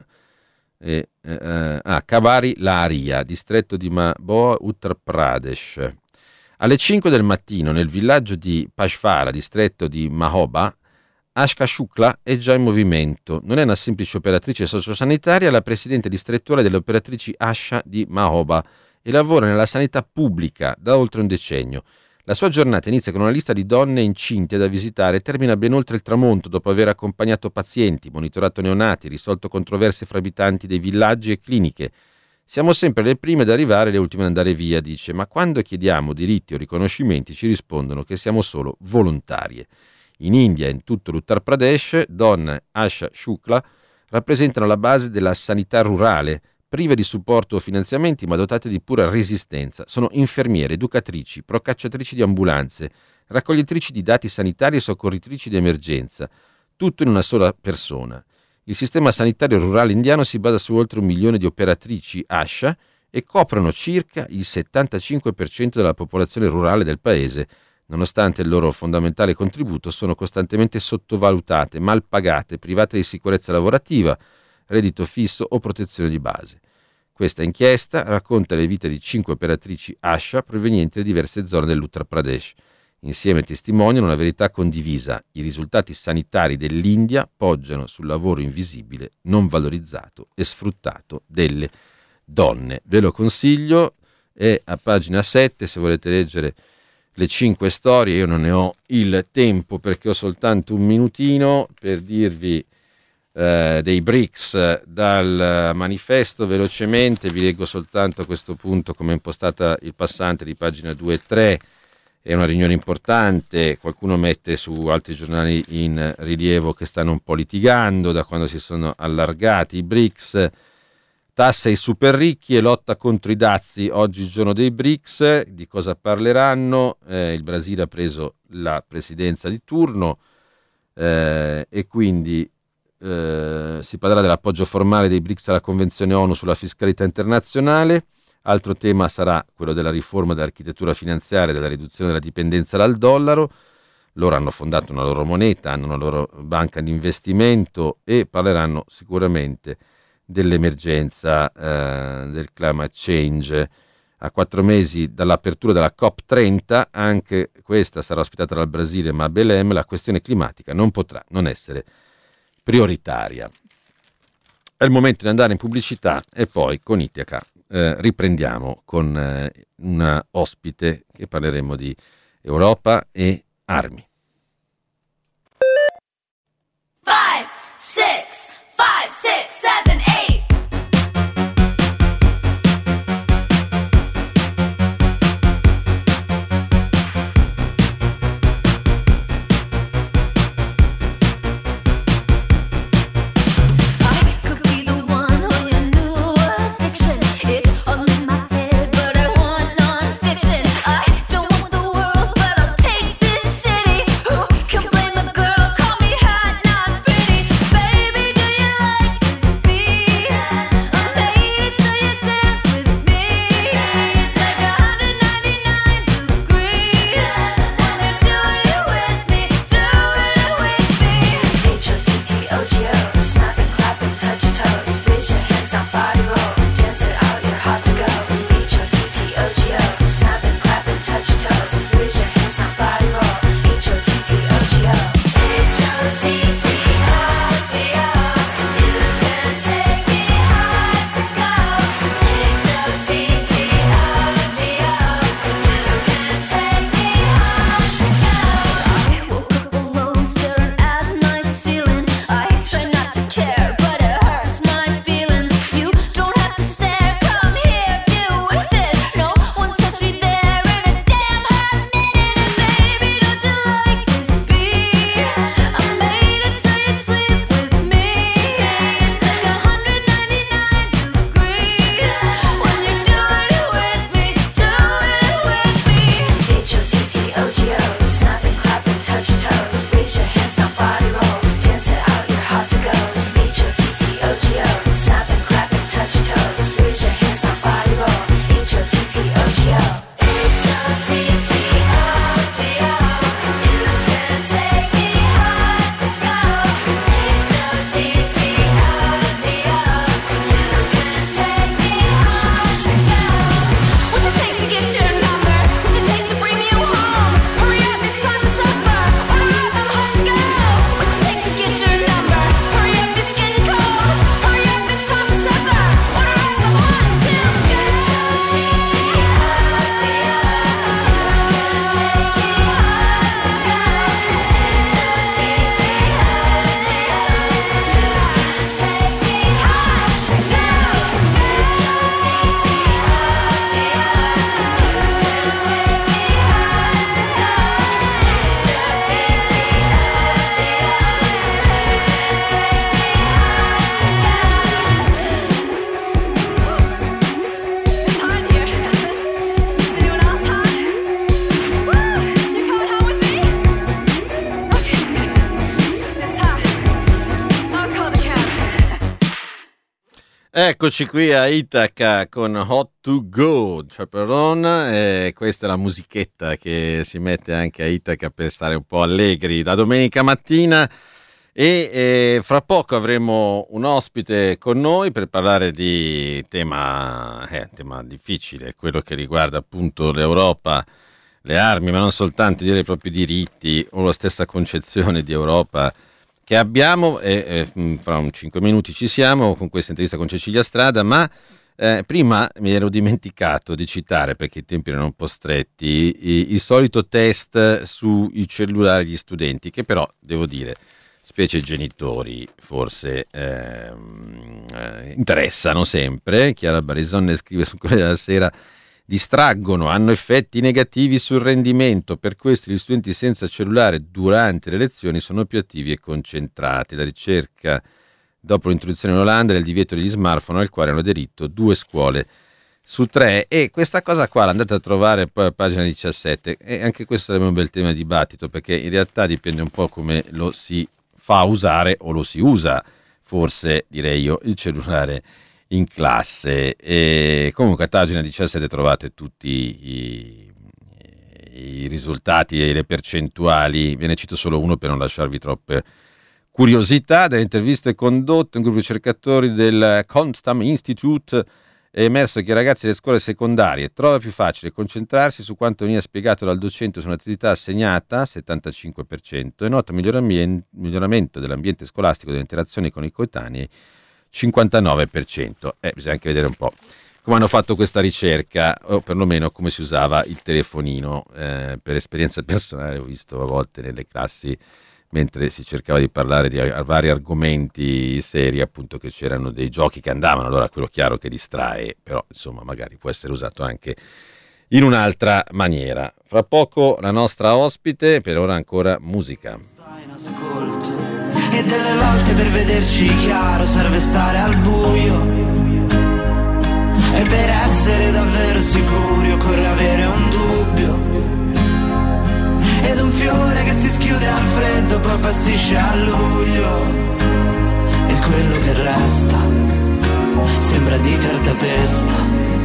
Eh, eh, ah, Kavari Laharia, distretto di Maboa, Uttar Pradesh. Alle cinque del mattino nel villaggio di Pashvara, distretto di Mahoba, Ashka Shukla è già in movimento. Non è una semplice operatrice sociosanitaria, la presidente distrettuale delle operatrici Asha di Mahoba, e lavora nella sanità pubblica da oltre un decennio. La sua giornata inizia con una lista di donne incinte da visitare e termina ben oltre il tramonto, dopo aver accompagnato pazienti, monitorato neonati, risolto controversie fra abitanti dei villaggi e cliniche. Siamo sempre le prime ad arrivare e le ultime ad andare via, dice, ma quando chiediamo diritti o riconoscimenti ci rispondono che siamo solo volontarie. In India e in tutto l'Uttar Pradesh, donne Asha Shukla rappresentano la base della sanità rurale, prive di supporto o finanziamenti ma dotate di pura resistenza. Sono infermiere, educatrici, procacciatrici di ambulanze, raccoglitrici di dati sanitari e soccorritrici di emergenza, tutto in una sola persona. Il sistema sanitario rurale indiano si basa su oltre un milione di operatrici Asha e coprono circa il settantacinque per cento della popolazione rurale del paese. Nonostante il loro fondamentale contributo, sono costantemente sottovalutate, mal pagate, private di sicurezza lavorativa, reddito fisso o protezione di base. Questa inchiesta racconta le vite di cinque operatrici Asha provenienti da diverse zone dell'Uttar Pradesh. Insieme testimoniano una verità condivisa: i risultati sanitari dell'India poggiano sul lavoro invisibile, non valorizzato e sfruttato delle donne. Ve lo consiglio, è a pagina sette se volete leggere le cinque storie. Io non ne ho il tempo perché ho soltanto un minutino per dirvi eh, dei B R I C S dal manifesto. Velocemente vi leggo soltanto a questo punto come è impostata il passante di pagina due e tre. È una riunione importante, qualcuno mette su altri giornali in rilievo che stanno un po' litigando da quando si sono allargati i B R I C S. Tasse ai super ricchi e lotta contro i dazi, oggi il giorno dei B R I C S. Di cosa parleranno? Eh, il Brasile ha preso la presidenza di turno eh, e quindi eh, si parlerà dell'appoggio formale dei B R I C S alla Convenzione ONU sulla fiscalità internazionale. Altro tema sarà quello della riforma dell'architettura finanziaria e della riduzione della dipendenza dal dollaro. Loro hanno fondato una loro moneta, hanno una loro banca di investimento e parleranno sicuramente dell'emergenza eh, del climate change. A quattro mesi dall'apertura della COP trenta, anche questa sarà ospitata dal Brasile, ma a Belém la questione climatica non potrà non essere prioritaria. È il momento di andare in pubblicità e poi con Ithaca Eh, riprendiamo con eh, una ospite che parleremo di Europa e armi. Five, six, five, six, seven, eight. Eccoci qui a Itaca con Hot to Go, Chaperon, e questa è la musichetta che si mette anche a Itaca per stare un po' allegri la domenica mattina. E eh, fra poco avremo un ospite con noi per parlare di tema, eh, tema difficile, quello che riguarda appunto l'Europa, le armi, ma non soltanto, direi i propri diritti o la stessa concezione di Europa che abbiamo. E, eh, fra un cinque minuti ci siamo con questa intervista con Cecilia Strada, ma eh, prima mi ero dimenticato di citare, perché i tempi erano un po' stretti, il solito test sui cellulari degli studenti, che però devo dire specie i genitori, forse ehm, eh, interessano sempre. Chiara Barisonne scrive sul Corriere della Sera: distraggono, hanno effetti negativi sul rendimento, per questo gli studenti senza cellulare durante le lezioni sono più attivi e concentrati. La ricerca dopo l'introduzione in Olanda del divieto degli smartphone, al quale hanno aderito due scuole su tre. E questa cosa qua l'andate a trovare poi a pagina diciassette, e anche questo sarebbe un bel tema di dibattito, perché in realtà dipende un po' come lo si fa usare o lo si usa, forse direi io, il cellulare in classe. E comunque a pagina diciassette trovate tutti i, i risultati e le percentuali. Ve ne cito solo uno per non lasciarvi troppe curiosità. Dalle interviste condotte, un gruppo di ricercatori del Constam Institute è emerso che i ragazzi delle scuole secondarie trova più facile concentrarsi su quanto veniva spiegato dal docente su un'attività assegnata, settantacinque per cento, e nota miglioramento dell'ambiente scolastico e delle interazioni con i coetanei, cinquantanove per cento. Eh, bisogna anche vedere un po' come hanno fatto questa ricerca, o perlomeno come si usava il telefonino. Eh, per esperienza personale ho visto a volte nelle classi, mentre si cercava di parlare di vari argomenti seri, appunto, che c'erano dei giochi che andavano. Allora quello chiaro che distrae, però insomma magari può essere usato anche in un'altra maniera. Fra poco la nostra ospite, per ora ancora musica. E delle volte per vederci chiaro serve stare al buio, e per essere davvero sicuri occorre avere un dubbio. Ed un fiore che si schiude al freddo poi passisce a luglio, e quello che resta sembra di cartapesta.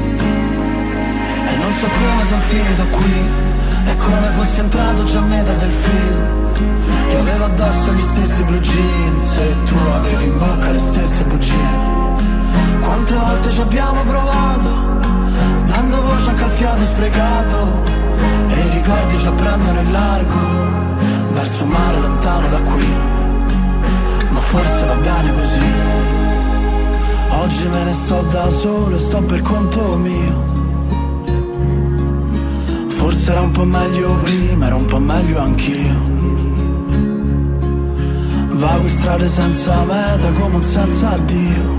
E non so come sono finito qui, è come fossi entrato già a metà del film. Io avevo addosso gli stessi blue jeans e tu avevi in bocca le stesse bugie. Quante volte ci abbiamo provato, dando voce anche al fiato sprecato, e i ricordi ci prendono in largo verso un mare lontano da qui. Ma forse va bene così. Oggi me ne sto da solo e sto per conto mio. Forse era un po' meglio prima, era un po' meglio anch'io. Vago in strade senza meta come un senza addio.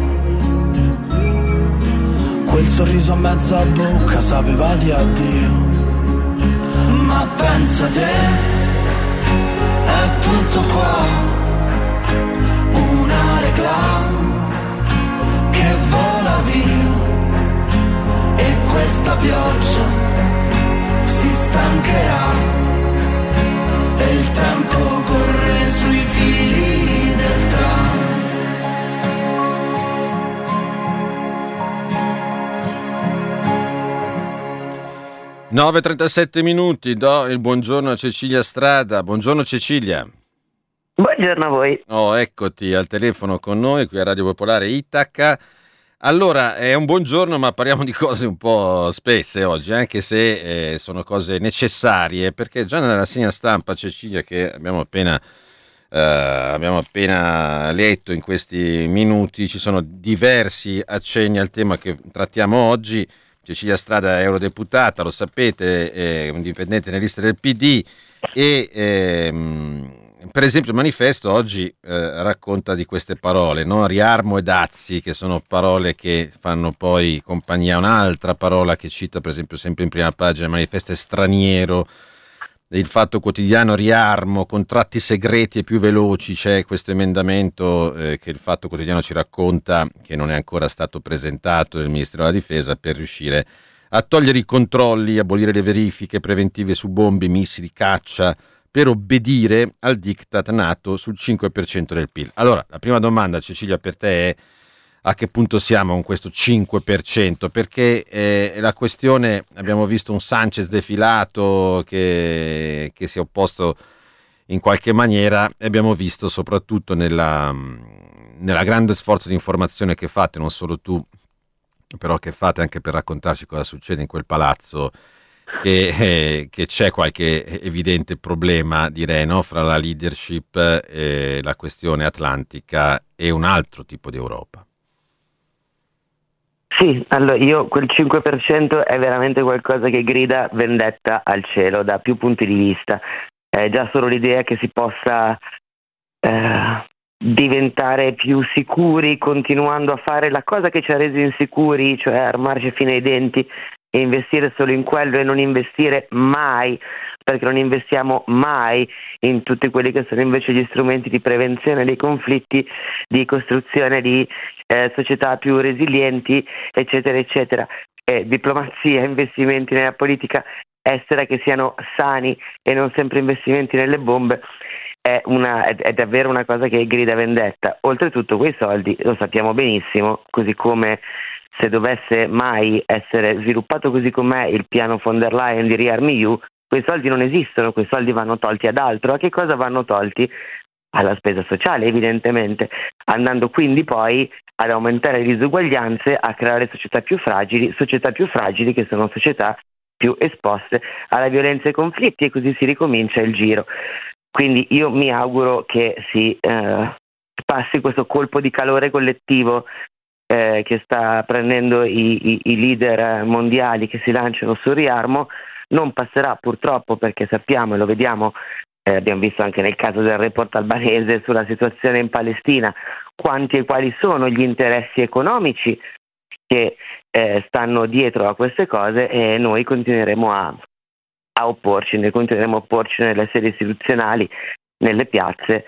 Quel sorriso a mezza bocca sapeva di addio. Ma pensa te, è tutto qua, una reclama che vola via, e questa pioggia si stancherà, e il tempo corre sui fili del tram. nove e trentasette minuti, do il buongiorno a Cecilia Strada. Buongiorno Cecilia. Buongiorno a voi. Oh, eccoti al telefono con noi qui a Radio Popolare Itaca. Allora, è un buongiorno, ma parliamo di cose un po' spesse oggi, anche se eh, sono cose necessarie, perché già nella rassegna stampa, Cecilia, che abbiamo appena, eh, abbiamo appena letto in questi minuti, ci sono diversi accenni al tema che trattiamo oggi. Cecilia Strada è eurodeputata, lo sapete, è un dipendente nelle liste del P D e ehm, per esempio il manifesto oggi eh, racconta di queste parole, no? Riarmo e dazi, che sono parole che fanno poi compagnia a un'altra parola che cita per esempio sempre in prima pagina il manifesto, è straniero. Il Fatto Quotidiano, riarmo, contratti segreti e più veloci. C'è questo emendamento eh, che il Fatto Quotidiano ci racconta, che non è ancora stato presentato del Ministero della Difesa, per riuscire a togliere i controlli, abolire le verifiche preventive su bombe, missili, caccia, per obbedire al diktat NATO sul cinque per cento del P I L. Allora, la prima domanda, Cecilia, per te è: a che punto siamo con questo cinque per cento? Perché eh, la questione, abbiamo visto un Sanchez defilato che, che si è opposto in qualche maniera, e abbiamo visto soprattutto nella, nella grande sforzo di informazione che fate, non solo tu, però che fate anche per raccontarci cosa succede in quel palazzo, che, eh, che c'è qualche evidente problema, direi, no? Fra la leadership e la questione atlantica e un altro tipo di Europa. Sì, allora io quel cinque per cento è veramente qualcosa che grida vendetta al cielo da più punti di vista. È già solo l'idea che si possa eh, diventare più sicuri continuando a fare la cosa che ci ha resi insicuri, cioè armarci fino ai denti e investire solo in quello e non investire mai, perché non investiamo mai in tutti quelli che sono invece gli strumenti di prevenzione dei conflitti, di costruzione di eh, società più resilienti, eccetera, eccetera. Eh, diplomazia, investimenti nella politica estera che siano sani e non sempre investimenti nelle bombe. È, una, è, è davvero una cosa che grida vendetta. Oltretutto quei soldi, lo sappiamo benissimo, così come se dovesse mai essere sviluppato così com'è il piano von der Leyen di ReArmEU, quei soldi non esistono, quei soldi vanno tolti ad altro. A che cosa vanno tolti? Alla spesa sociale, evidentemente, andando quindi poi ad aumentare le disuguaglianze, a creare società più fragili, società più fragili che sono società più esposte alla violenza e ai conflitti, e così si ricomincia il giro. Quindi io mi auguro che si eh, passi questo colpo di calore collettivo eh, che sta prendendo i, i, i leader mondiali che si lanciano sul riarmo. Non passerà purtroppo, perché sappiamo e lo vediamo, eh, abbiamo visto anche nel caso del report albanese sulla situazione in Palestina, quanti e quali sono gli interessi economici che eh, stanno dietro a queste cose, e noi continueremo a a opporci, ne continueremo a opporci nelle sedi istituzionali, nelle piazze.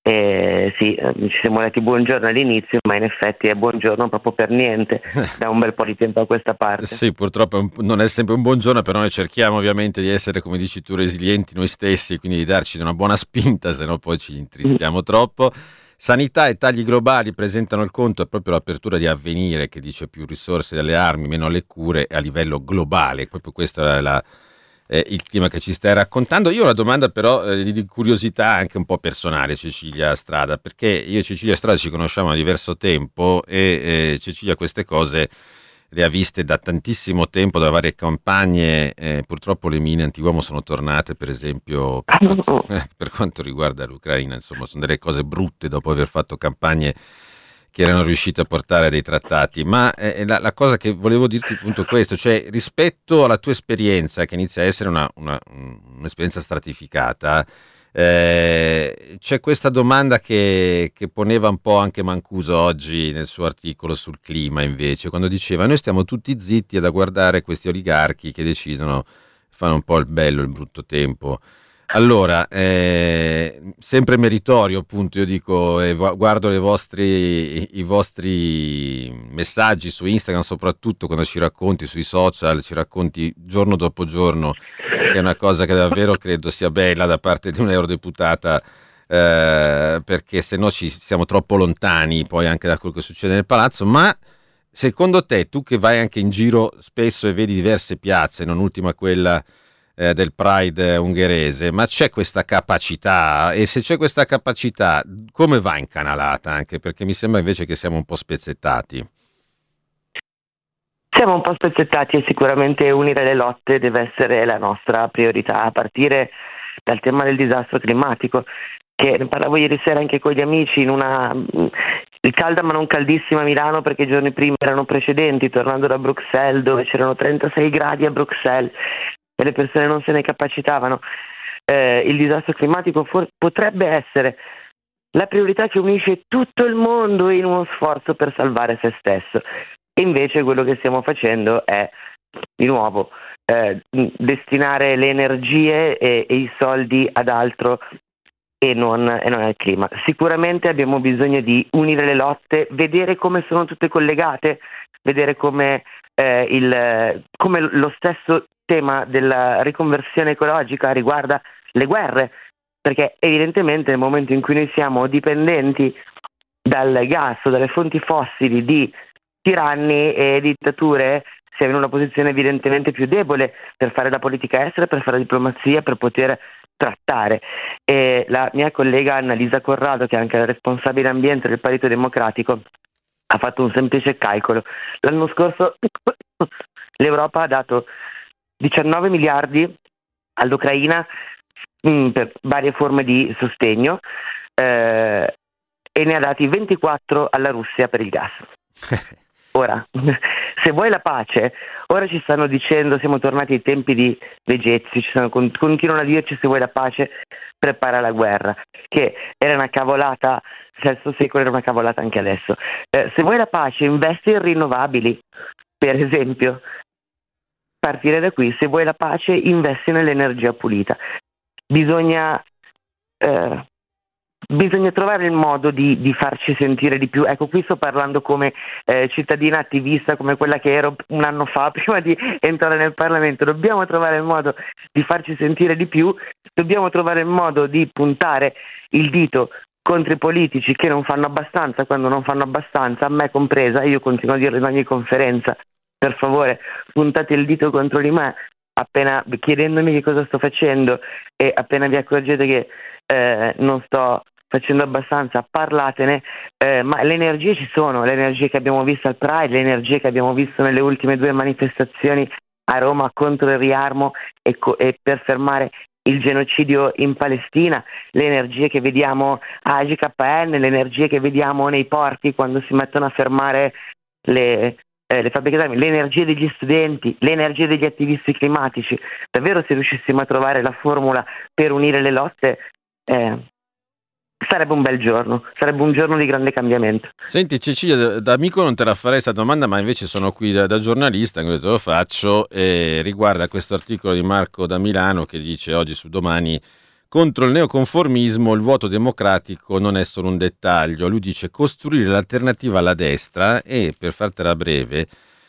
E sì, ci siamo detti buongiorno all'inizio, ma in effetti è buongiorno proprio per niente da un bel po' di tempo a questa parte. Sì, purtroppo è un, non è sempre un buongiorno, però noi cerchiamo ovviamente di essere, come dici tu, resilienti noi stessi, quindi di darci una buona spinta, se no poi ci intristiamo troppo. Sanità e tagli globali presentano il conto, è proprio l'apertura di Avvenire che dice più risorse alle armi, meno alle cure a livello globale. Proprio questa è la Eh, il clima che ci stai raccontando. Io ho una domanda però eh, di curiosità anche un po' personale, Cecilia Strada, perché io e Cecilia Strada ci conosciamo da diverso tempo e eh, Cecilia queste cose le ha viste da tantissimo tempo, da varie campagne. Eh, purtroppo le mine antiuomo sono tornate, per esempio, per quanto, eh, per quanto riguarda l'Ucraina, insomma sono delle cose brutte dopo aver fatto campagne che erano riusciti a portare dei trattati. Ma eh, la, la cosa che volevo dirti appunto questo, cioè rispetto alla tua esperienza, che inizia a essere una, una, un'esperienza stratificata, eh, c'è questa domanda che, che poneva un po' anche Mancuso oggi nel suo articolo sul clima, invece, quando diceva: noi stiamo tutti zitti ad a guardare questi oligarchi che decidono, fanno un po' il bello e il brutto tempo. Allora, eh, sempre meritorio, appunto, io dico, eh, guardo le vostri, i vostri messaggi su Instagram, soprattutto quando ci racconti sui social, ci racconti giorno dopo giorno, è una cosa che davvero credo sia bella da parte di un'eurodeputata, eh, perché se no ci siamo troppo lontani poi anche da quello che succede nel palazzo. Ma secondo te, tu che vai anche in giro spesso e vedi diverse piazze, non ultima quella del Pride ungherese, ma c'è questa capacità? E se c'è questa capacità, come va incanalata? Anche perché mi sembra invece che siamo un po' spezzettati. Siamo un po' spezzettati e sicuramente unire le lotte deve essere la nostra priorità, a partire dal tema del disastro climatico, che ne parlavo ieri sera anche con gli amici in una calda ma non caldissima Milano, perché i giorni prima erano precedenti, tornando da Bruxelles dove c'erano trentasei gradi a Bruxelles e le persone non se ne capacitavano. Eh, il disastro climatico for- potrebbe essere la priorità che unisce tutto il mondo in uno sforzo per salvare se stesso, e invece quello che stiamo facendo è di nuovo eh, destinare le energie e, e i soldi ad altro e non, e non al clima. Sicuramente abbiamo bisogno di unire le lotte, vedere come sono tutte collegate, vedere come, eh, il, come lo stesso tema della riconversione ecologica riguarda le guerre, perché evidentemente nel momento in cui noi siamo dipendenti dal gas o dalle fonti fossili di tiranni e dittature, siamo in una posizione evidentemente più debole per fare la politica estera, per fare la diplomazia, per poter trattare. E la mia collega Annalisa Corrado, che è anche la responsabile ambiente del Partito Democratico, ha fatto un semplice calcolo. L'anno scorso l'Europa ha dato diciannove miliardi all'Ucraina mh, per varie forme di sostegno eh, e ne ha dati ventiquattro alla Russia per il gas. Ora, se vuoi la pace, ora ci stanno dicendo, siamo tornati ai tempi di Vegezzi, ci sono, continuano a dirci se vuoi la pace prepara la guerra, che era una cavolata, sesto secolo era una cavolata anche adesso. Eh, se vuoi la pace investi in rinnovabili, per esempio, partire da qui, se vuoi la pace investi nell'energia pulita. Bisogna... Eh, Bisogna trovare il modo di, di farci sentire di più. Ecco, qui sto parlando come eh, cittadina attivista, come quella che ero un anno fa prima di entrare nel Parlamento. Dobbiamo trovare il modo di farci sentire di più, dobbiamo trovare il modo di puntare il dito contro i politici che non fanno abbastanza, quando non fanno abbastanza, a me compresa. Io continuo a dirlo in ogni conferenza: per favore, puntate il dito contro di me, appena chiedendomi che cosa sto facendo, e appena vi accorgete che eh, non sto facendo abbastanza, parlatene. Eh, ma le energie ci sono, le energie che abbiamo visto al Pride, le energie che abbiamo visto nelle ultime due manifestazioni a Roma contro il riarmo e, co- e per fermare il genocidio in Palestina, le energie che vediamo a A G K N, le energie che vediamo nei porti quando si mettono a fermare le, eh, le fabbriche d'armi, le energie degli studenti, le energie degli attivisti climatici. Davvero, se riuscissimo a trovare la formula per unire le lotte, eh, sarebbe un bel giorno, sarebbe un giorno di grande cambiamento. Senti Cecilia, da amico non te la farei questa domanda, ma invece sono qui da, da giornalista, quindi te lo faccio, e riguarda questo articolo di Marco da Milano che dice oggi su Domani: contro il neoconformismo il voto democratico non è solo un dettaglio. Lui dice costruire l'alternativa alla destra, e per fartela breve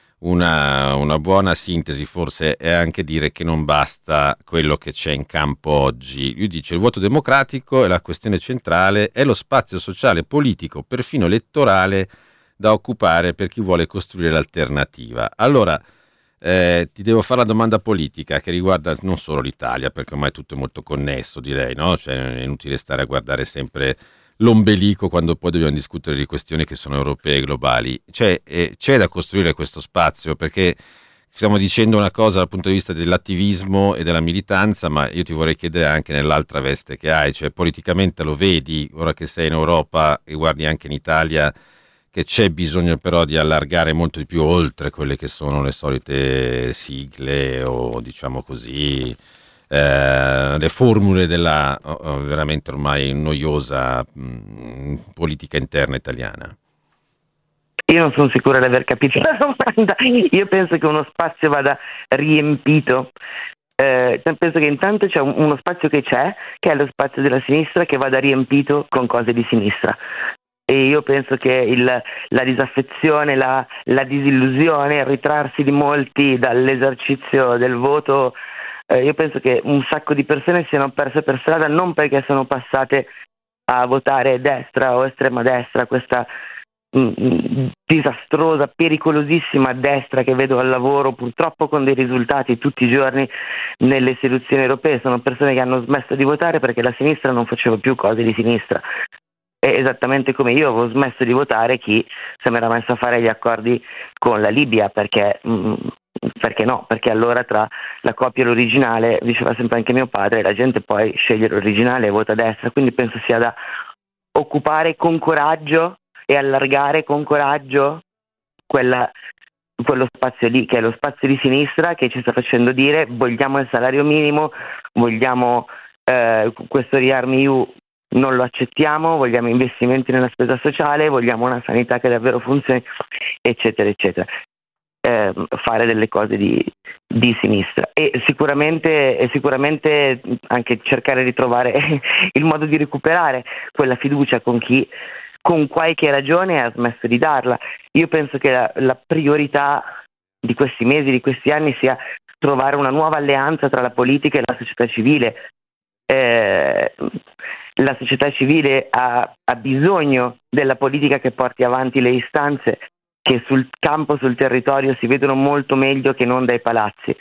Una, una buona sintesi forse è anche dire che non basta quello che c'è in campo oggi. Lui dice: il voto democratico è la questione centrale, è lo spazio sociale, politico, perfino elettorale da occupare per chi vuole costruire l'alternativa. Allora eh, ti devo fare la domanda politica che riguarda non solo l'Italia, perché ormai tutto è molto connesso, direi, no? Cioè, è inutile stare a guardare sempre l'ombelico quando poi dobbiamo discutere di questioni che sono europee e globali. Cioè, eh, c'è da costruire questo spazio, perché stiamo dicendo una cosa dal punto di vista dell'attivismo e della militanza, ma io ti vorrei chiedere anche nell'altra veste che hai, cioè politicamente lo vedi, ora che sei in Europa e guardi anche in Italia, che c'è bisogno però di allargare molto di più oltre quelle che sono le solite sigle o, diciamo così, Eh, le formule della oh, veramente ormai noiosa mh, politica interna italiana? Io non sono sicura di aver capito la domanda. Io penso che uno spazio vada riempito. Eh, penso che intanto c'è un, uno spazio che c'è, che è lo spazio della sinistra, che vada riempito con cose di sinistra. E io penso che il, la disaffezione, la, la disillusione, il ritrarsi di molti dall'esercizio del voto, Eh, io penso che un sacco di persone siano perse per strada non perché sono passate a votare destra o estrema destra, questa mh, disastrosa, pericolosissima destra che vedo al lavoro purtroppo con dei risultati tutti i giorni nelle istituzioni europee. Sono persone che hanno smesso di votare perché la sinistra non faceva più cose di sinistra. È esattamente come io avevo smesso di votare chi se mi era messo a fare gli accordi con la Libia, perché mh, perché no? Perché allora tra la copia e l'originale, diceva sempre anche mio padre, la gente poi sceglie l'originale e vota a destra. Quindi penso sia da occupare con coraggio e allargare con coraggio quella, quello spazio lì, che è lo spazio di sinistra, che ci sta facendo dire vogliamo il salario minimo, vogliamo eh, questo Riarmi U non lo accettiamo, vogliamo investimenti nella spesa sociale, vogliamo una sanità che davvero funzioni, eccetera eccetera. Eh, fare delle cose di, di sinistra e sicuramente, e sicuramente anche cercare di trovare il modo di recuperare quella fiducia con chi con qualche ragione ha smesso di darla. Io penso che la, la priorità di questi mesi, di questi anni sia trovare una nuova alleanza tra la politica e la società civile. Eh, la società civile ha, ha bisogno della politica che porti avanti le istanze che sul campo, sul territorio si vedono molto meglio che non dai palazzi,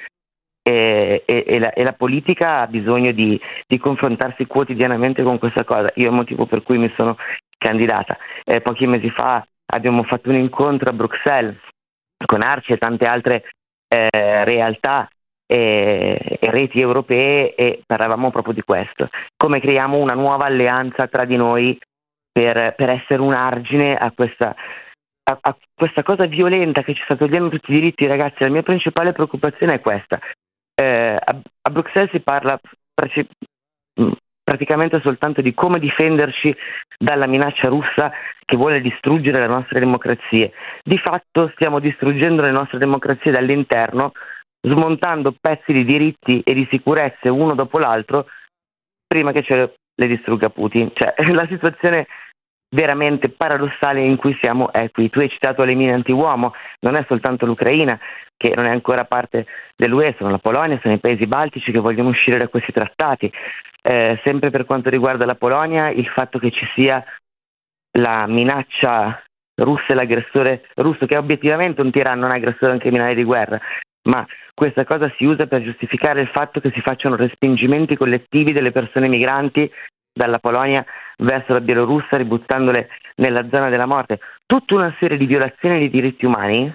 e, e, e, la, e la politica ha bisogno di, di confrontarsi quotidianamente con questa cosa. Io è il motivo per cui mi sono candidata. Eh, pochi mesi fa abbiamo fatto un incontro a Bruxelles con Arci e tante altre eh, realtà e, e reti europee, e parlavamo proprio di questo: come creiamo una nuova alleanza tra di noi per, per essere un argine a questa a, a questa cosa violenta che ci sta togliendo tutti i diritti, ragazzi, la mia principale preoccupazione è questa. Eh, a, a Bruxelles si parla praci- praticamente soltanto di come difenderci dalla minaccia russa che vuole distruggere le nostre democrazie. Di fatto stiamo distruggendo le nostre democrazie dall'interno, smontando pezzi di diritti e di sicurezze uno dopo l'altro prima che ce le distrugga Putin. Cioè, la situazione veramente paradossale in cui siamo è qui. Tu hai citato le mine antiuomo, non è soltanto l'Ucraina che non è ancora parte dell'U E, sono la Polonia, sono i paesi baltici che vogliono uscire da questi trattati. Eh, sempre per quanto riguarda la Polonia, il fatto che ci sia la minaccia russa e l'aggressore russo, che è obiettivamente un tiranno, un aggressore, un criminale di guerra, ma questa cosa si usa per giustificare il fatto che si facciano respingimenti collettivi delle persone migranti dalla Polonia verso la Bielorussia, ributtandole nella zona della morte. Tutta una serie di violazioni dei diritti umani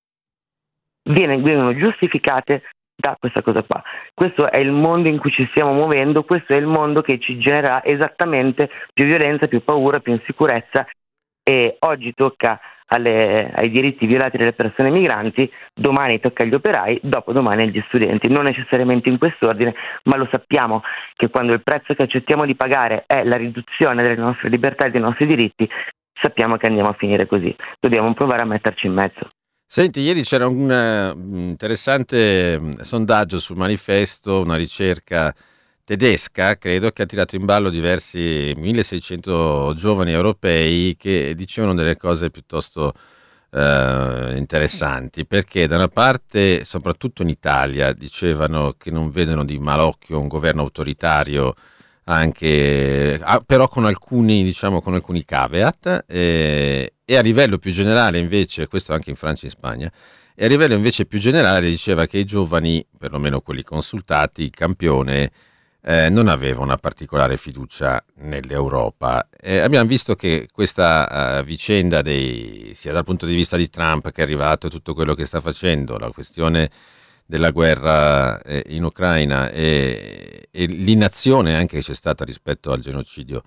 viene, vengono giustificate da questa cosa qua. Questo è il mondo in cui ci stiamo muovendo, questo è il mondo che ci genererà esattamente più violenza, più paura, più insicurezza, e oggi tocca alle, ai diritti violati delle persone migranti, domani tocca agli operai, dopodomani agli studenti, non necessariamente in quest'ordine, ma lo sappiamo che quando il prezzo che accettiamo di pagare è la riduzione delle nostre libertà e dei nostri diritti, sappiamo che andiamo a finire così. Dobbiamo provare a metterci in mezzo. Senti, ieri c'era un uh, interessante um, sondaggio sul Manifesto, una ricerca tedesca, credo, che ha tirato in ballo diversi milleseicento giovani europei che dicevano delle cose piuttosto uh, interessanti, perché da una parte, soprattutto in Italia, dicevano che non vedono di malocchio un governo autoritario, anche ah, però con alcuni, diciamo, con alcuni caveat, eh, e a livello più generale invece, questo anche in Francia e in Spagna, e a livello invece più generale diceva che i giovani, perlomeno quelli consultati, il campione, eh, non aveva una particolare fiducia nell'Europa. Eh, abbiamo visto che questa uh, vicenda, dei, sia dal punto di vista di Trump che è arrivato, tutto quello che sta facendo, la questione della guerra eh, in Ucraina e, e l'inazione anche che c'è stata rispetto al genocidio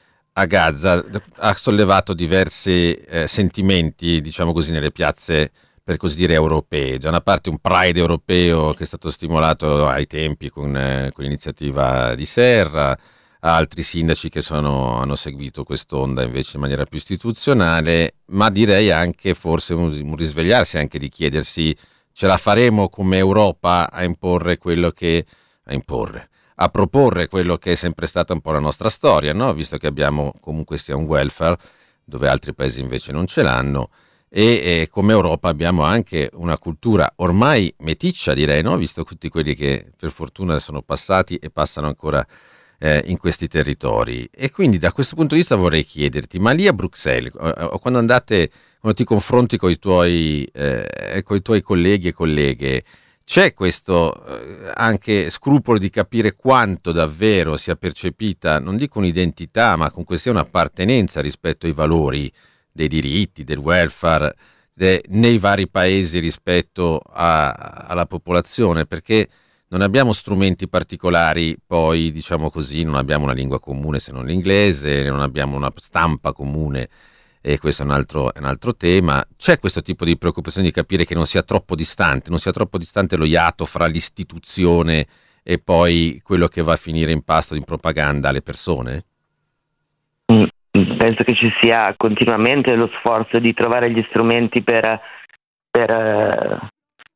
a Gaza, ha sollevato diversi eh, sentimenti, diciamo così, nelle piazze, per così dire, europee. Da una parte un Pride europeo che è stato stimolato ai tempi con, eh, con l'iniziativa di Serra, altri sindaci che sono, hanno seguito quest'onda invece in maniera più istituzionale, ma direi anche forse un, un risvegliarsi, anche di chiedersi: ce la faremo come Europa a imporre quello che a imporre, a proporre quello che è sempre stata un po' la nostra storia, no? Visto che abbiamo comunque sia un welfare dove altri paesi invece non ce l'hanno, e, e come Europa abbiamo anche una cultura ormai meticcia, direi, no? Visto tutti quelli che per fortuna sono passati e passano ancora eh, in questi territori. E quindi da questo punto di vista vorrei chiederti, ma lì a Bruxelles, o quando andate, quando ti confronti con i tuoi, eh, con i tuoi colleghi e colleghe, c'è questo eh, anche scrupolo di capire quanto davvero sia percepita, non dico un'identità, ma comunque sia un'appartenenza rispetto ai valori dei diritti, del welfare, de, nei vari paesi rispetto a, alla popolazione, perché non abbiamo strumenti particolari, poi diciamo così, non abbiamo una lingua comune se non l'inglese, non abbiamo una stampa comune, e questo è un altro, è un altro tema. C'è questo tipo di preoccupazione di capire che non sia troppo distante, non sia troppo distante lo iato fra l'istituzione e poi quello che va a finire in pasto di propaganda alle persone? Mm, penso che ci sia continuamente lo sforzo di trovare gli strumenti per, per,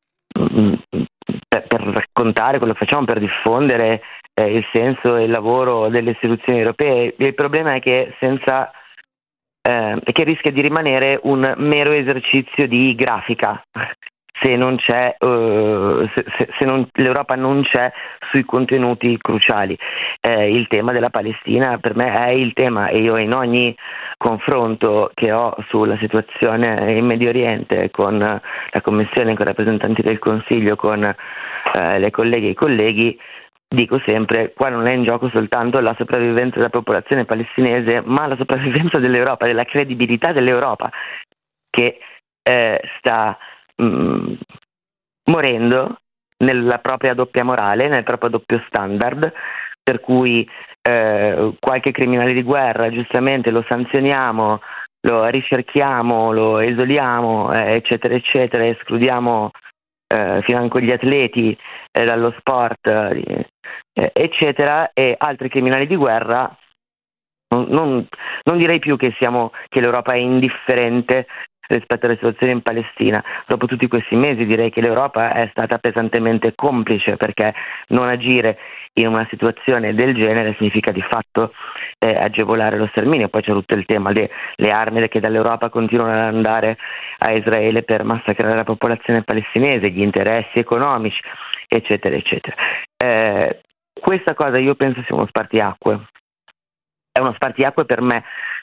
per, per raccontare quello che facciamo, per diffondere eh, il senso e il lavoro delle istituzioni europee. Il problema è che senza Eh, che rischia di rimanere un mero esercizio di grafica se non c'è uh, se, se, se non, l'Europa non c'è sui contenuti cruciali. Eh, il tema della Palestina per me è il tema, e io in ogni confronto che ho sulla situazione in Medio Oriente con la Commissione, con i rappresentanti del Consiglio, con eh, le colleghe e i colleghi, dico sempre: qua non è in gioco soltanto la sopravvivenza della popolazione palestinese, ma la sopravvivenza dell'Europa, della credibilità dell'Europa, che eh, sta mh, morendo nella propria doppia morale, nel proprio doppio standard, per cui eh, qualche criminale di guerra giustamente lo sanzioniamo lo ricerchiamo, lo esoliamo, eh, eccetera, eccetera, escludiamo eh, financo gli atleti eh, dallo sport, eh, eccetera, e altri criminali di guerra. Non, non, non direi più che, siamo, che l'Europa è indifferente rispetto alla situazione in Palestina. Dopo tutti questi mesi direi che l'Europa è stata pesantemente complice, perché non agire in una situazione del genere significa di fatto eh, agevolare lo sterminio. Poi c'è tutto il tema delle armi che dall'Europa continuano ad andare a Israele per massacrare la popolazione palestinese, gli interessi economici, eccetera, eccetera. Eh, questa cosa io penso sia uno spartiacque. È uno spartiacque per me.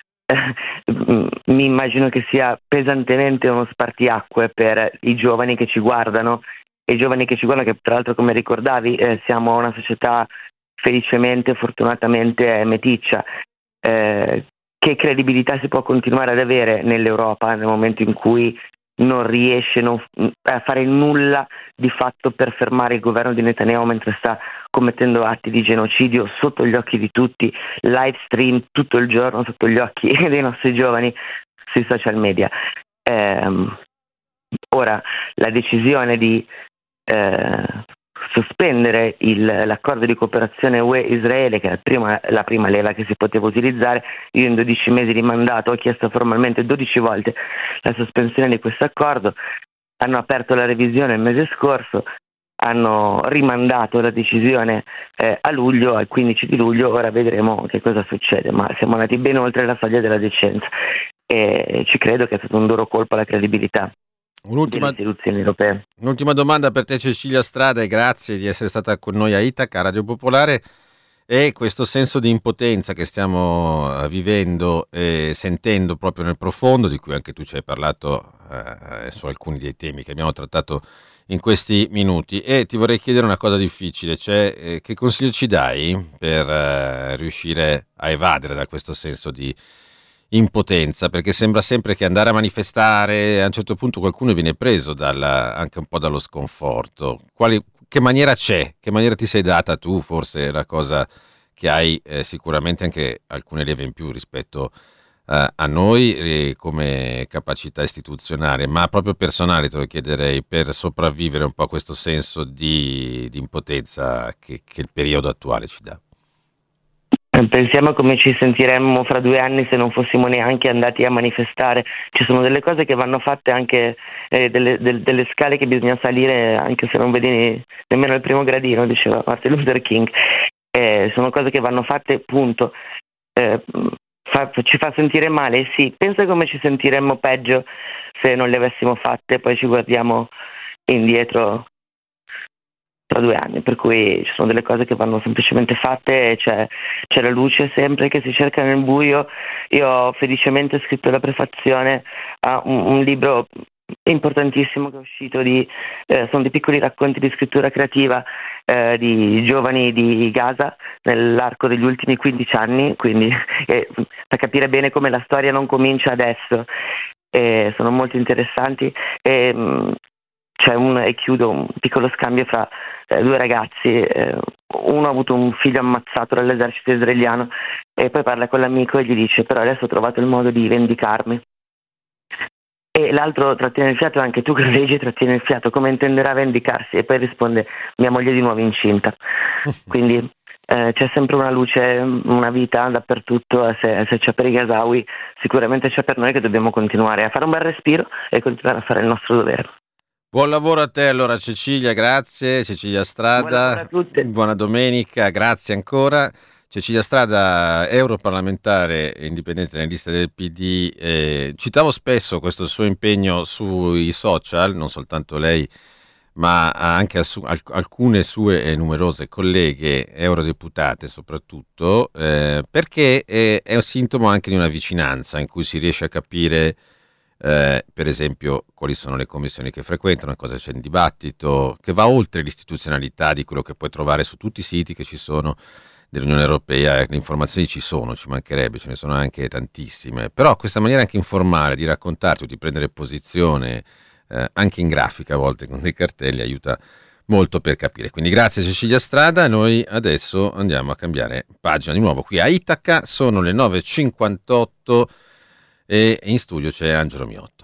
Mi immagino che sia pesantemente uno spartiacque per i giovani che ci guardano, e i giovani che ci guardano, che tra l'altro, come ricordavi, eh, siamo una società felicemente, fortunatamente meticcia. Eh, che credibilità si può continuare ad avere nell'Europa nel momento in cui non riesce non, a fare nulla di fatto per fermare il governo di Netanyahu mentre sta commettendo atti di genocidio sotto gli occhi di tutti, live stream tutto il giorno sotto gli occhi dei nostri giovani sui social media. Eh, ora, la decisione di eh, sospendere il, l'accordo di cooperazione U E-Israele, che è la prima, la prima leva che si poteva utilizzare, io in dodici mesi di mandato ho chiesto formalmente dodici volte la sospensione di questo accordo. Hanno aperto la revisione il mese scorso, hanno rimandato la decisione eh, a luglio, al quindici di luglio. Ora vedremo che cosa succede, ma siamo andati ben oltre la soglia della decenza e ci credo che è stato un duro colpo alla credibilità Un'ultima, delle istituzioni europee. un'ultima domanda per te, Cecilia Strada, e grazie di essere stata con noi a Itaca, Radio Popolare. E questo senso di impotenza che stiamo eh, vivendo e sentendo proprio nel profondo, di cui anche tu ci hai parlato eh, su alcuni dei temi che abbiamo trattato in questi minuti, e ti vorrei chiedere una cosa difficile, cioè eh, che consiglio ci dai per eh, riuscire a evadere da questo senso di impotenza, perché sembra sempre che andare a manifestare, a un certo punto qualcuno viene preso dalla, anche un po' dallo sconforto. Quali, che maniera c'è? Che maniera ti sei data tu? Forse è la cosa che hai eh, sicuramente anche alcune leve in più rispetto eh, a noi eh, come capacità istituzionale, ma proprio personale te lo chiederei, per sopravvivere un po' a questo senso di, di impotenza che, che il periodo attuale ci dà. Pensiamo come ci sentiremmo fra due anni se non fossimo neanche andati a manifestare. Ci sono delle cose che vanno fatte, anche eh, delle, del, delle scale che bisogna salire anche se non vedi nemmeno il primo gradino, diceva Martin Luther King. Eh, sono cose che vanno fatte, punto. Eh, fa, ci fa sentire male, sì. Pensa come ci sentiremmo peggio se non le avessimo fatte, poi ci guardiamo indietro tra due anni, per cui ci sono delle cose che vanno semplicemente fatte e c'è, c'è la luce sempre che si cerca nel buio. Io ho felicemente scritto la prefazione a un, un libro importantissimo che è uscito, di, eh, sono dei piccoli racconti di scrittura creativa eh, di giovani di Gaza nell'arco degli ultimi quindici anni, quindi eh, per capire bene come la storia non comincia adesso. Eh, sono molto interessanti. E, mh, c'è un, e chiudo, un piccolo scambio fra eh, due ragazzi. Eh, uno ha avuto un figlio ammazzato dall'esercito israeliano e poi parla con l'amico e gli dice: però adesso ho trovato il modo di vendicarmi. E l'altro trattiene il fiato: anche tu che leggi trattieni il fiato, come intenderà vendicarsi? E poi risponde: mia moglie è di nuovo incinta. Quindi eh, c'è sempre una luce, una vita dappertutto. Se, se c'è per i Gazawi, sicuramente c'è per noi, che dobbiamo continuare a fare un bel respiro e continuare a fare il nostro dovere. Buon lavoro a te allora, Cecilia, grazie. Cecilia Strada, buona domenica, grazie ancora. Cecilia Strada, europarlamentare indipendente nelle liste del P D. Eh, citavo spesso questo suo impegno sui social, non soltanto lei, ma anche alcune sue numerose colleghe eurodeputate soprattutto, eh, perché è, è un sintomo anche di una vicinanza in cui si riesce a capire Eh, per esempio quali sono le commissioni che frequentano, cosa c'è in dibattito, che va oltre l'istituzionalità di quello che puoi trovare su tutti i siti che ci sono dell'Unione Europea. Le informazioni ci sono, ci mancherebbe, ce ne sono anche tantissime, però questa maniera anche informale di raccontarti o di prendere posizione eh, anche in grafica a volte con dei cartelli aiuta molto per capire. Quindi grazie Cecilia Strada. Noi adesso andiamo a cambiare pagina di nuovo qui a Itaca, sono le nove e cinquantotto. e in studio c'è Angelo Miotto.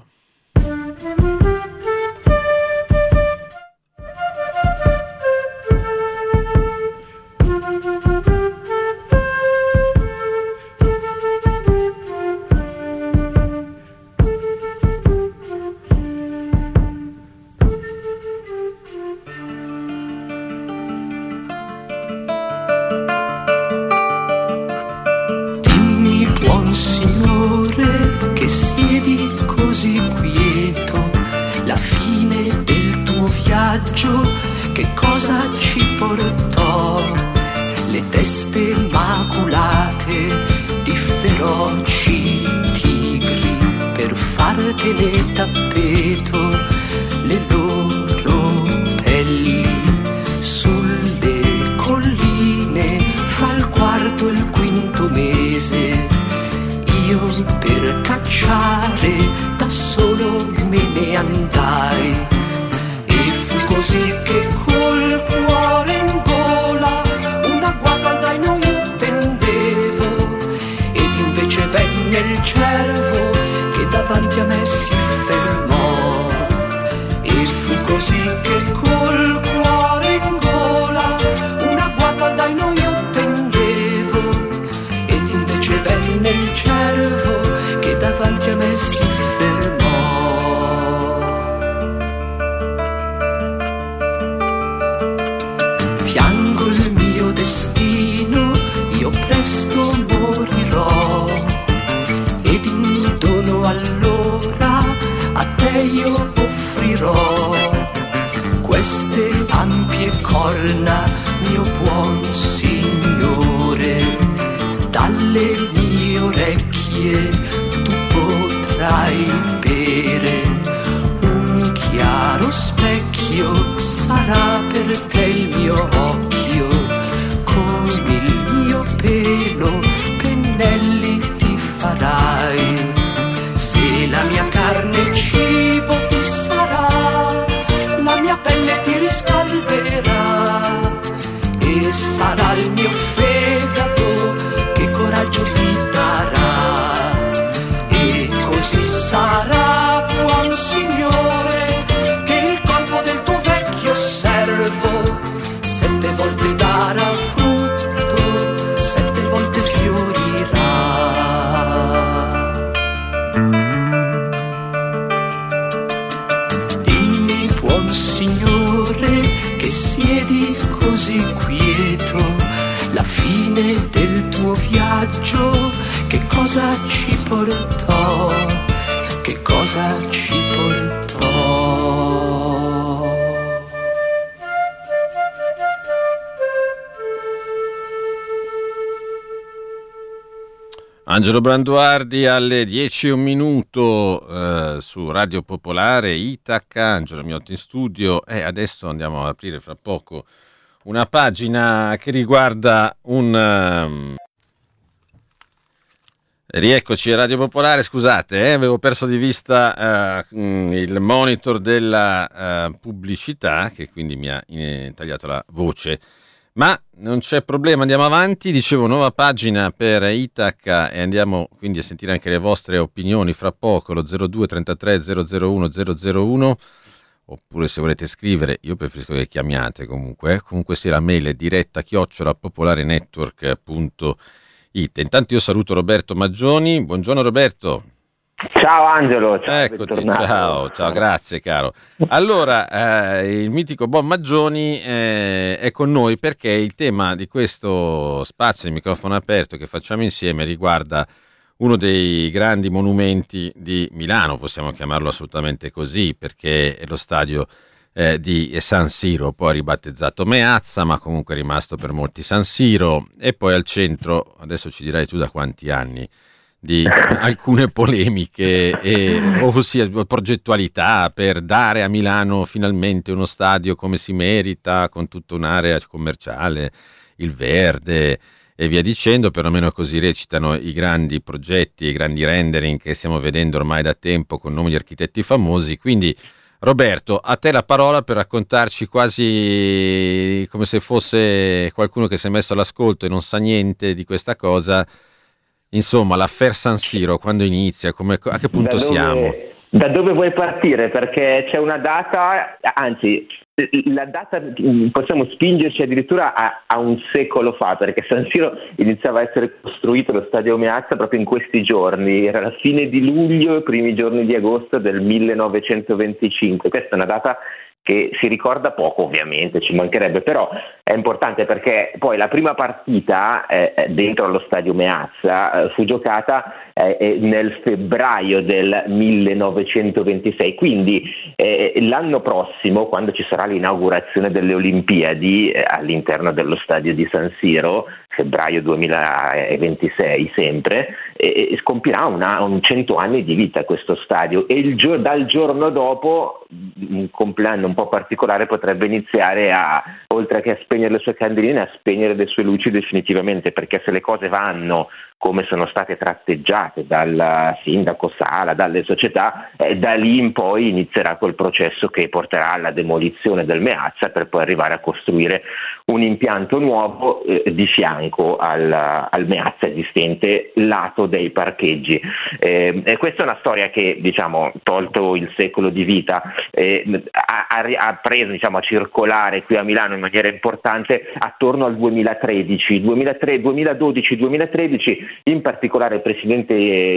Che cosa ci portò? Le teste maculate di feroci tigri per fartene tappeto le loro pelli sulle colline fra il quarto e il quinto mese. Io per cacciare da solo me ne andai. Così che col cuore in gola un agguato al daino io tendevo, ed invece venne il cervo che davanti a me si fermò. E fu così che col cuore in gola un agguato al daino io tendevo, ed invece venne il cervo che davanti a me si fermò. Destino, io presto morirò, ed in dono allora a te io offrirò queste ampie corna, mio buon Signore. Dalle mie orecchie tu potrai bere, un chiaro specchio sarà per te il mio occhio. Pelo, pennelli ti farai. Se la mia carne cibo ti sarà, la mia pelle ti riscalderà, e sarà il mio fegato che coraggio ti darà. E così sarà, buon Signore, che il corpo del tuo vecchio servo sette volte darà frutto, sette volte fiorirà. Dimmi, buon Signore, che siedi così quieto, la fine del tuo viaggio che cosa ci portò? Che cosa ci portò? Angelo Branduardi alle dieci e un minuto eh, su Radio Popolare, Itaca, Angelo Miotto in studio, e adesso andiamo ad aprire fra poco una pagina che riguarda un... Um... Rieccoci a Radio Popolare, scusate, eh, avevo perso di vista uh, il monitor della uh, pubblicità, che quindi mi ha eh, tagliato la voce. Ma non c'è problema, andiamo avanti. Dicevo, nuova pagina per Itaca, e andiamo quindi a sentire anche le vostre opinioni fra poco, lo zero due trentatré zero zero uno zero zero uno, oppure se volete scrivere, io preferisco che chiamiate comunque, comunque sia la mail è diretta chiocciola popolarenetwork punto it. Intanto io saluto Roberto Maggioni, buongiorno Roberto. Ciao Angelo, ciao, eccoti, ciao, ciao, grazie caro. Allora, eh, il mitico Bob Maggioni eh, è con noi perché il tema di questo spazio di microfono aperto che facciamo insieme riguarda uno dei grandi monumenti di Milano, possiamo chiamarlo assolutamente così, perché è lo stadio eh, di San Siro, poi ribattezzato Meazza, ma comunque è rimasto per molti San Siro, e poi al centro, adesso ci dirai tu da quanti anni, di alcune polemiche e ossia progettualità per dare a Milano finalmente uno stadio come si merita, con tutta un'area commerciale, il verde e via dicendo, perlomeno così recitano i grandi progetti, i grandi rendering che stiamo vedendo ormai da tempo con nomi di architetti famosi. Quindi Roberto, a te la parola per raccontarci quasi come se fosse qualcuno che si è messo all'ascolto e non sa niente di questa cosa, insomma, l'affaire San Siro quando inizia, come, a che punto da dove, siamo? Da dove vuoi partire? Perché c'è una data, anzi la data possiamo spingerci addirittura a, a un secolo fa, perché San Siro iniziava a essere costruito, lo stadio Meazza, proprio in questi giorni, era la fine di luglio e primi giorni di agosto del millenovecentoventicinque. Questa è una data che si ricorda poco, ovviamente, ci mancherebbe, però è importante perché poi la prima partita eh, dentro allo stadio Meazza eh, fu giocata eh, nel febbraio del millenovecentoventisei, quindi eh, l'anno prossimo, quando ci sarà l'inaugurazione delle Olimpiadi eh, all'interno dello stadio di San Siro, febbraio duemilaventisei sempre, e compirà una, un cento anni di vita questo stadio, e il gio- dal giorno dopo un compleanno un po' particolare potrebbe iniziare a, oltre che a spegnere le sue candeline, a spegnere le sue luci definitivamente, perché se le cose vanno come sono state tratteggiate dal sindaco Sala, dalle società, eh, da lì in poi inizierà quel processo che porterà alla demolizione del Meazza per poi arrivare a costruire un impianto nuovo eh, di fianco al, al Meazza esistente, lato dei parcheggi. Eh, e questa è una storia che, diciamo, tolto il secolo di vita, eh, ha, ha preso, diciamo, a circolare qui a Milano in maniera importante attorno al duemilatredici, duemiladodici duemilatredici. In particolare il presidente,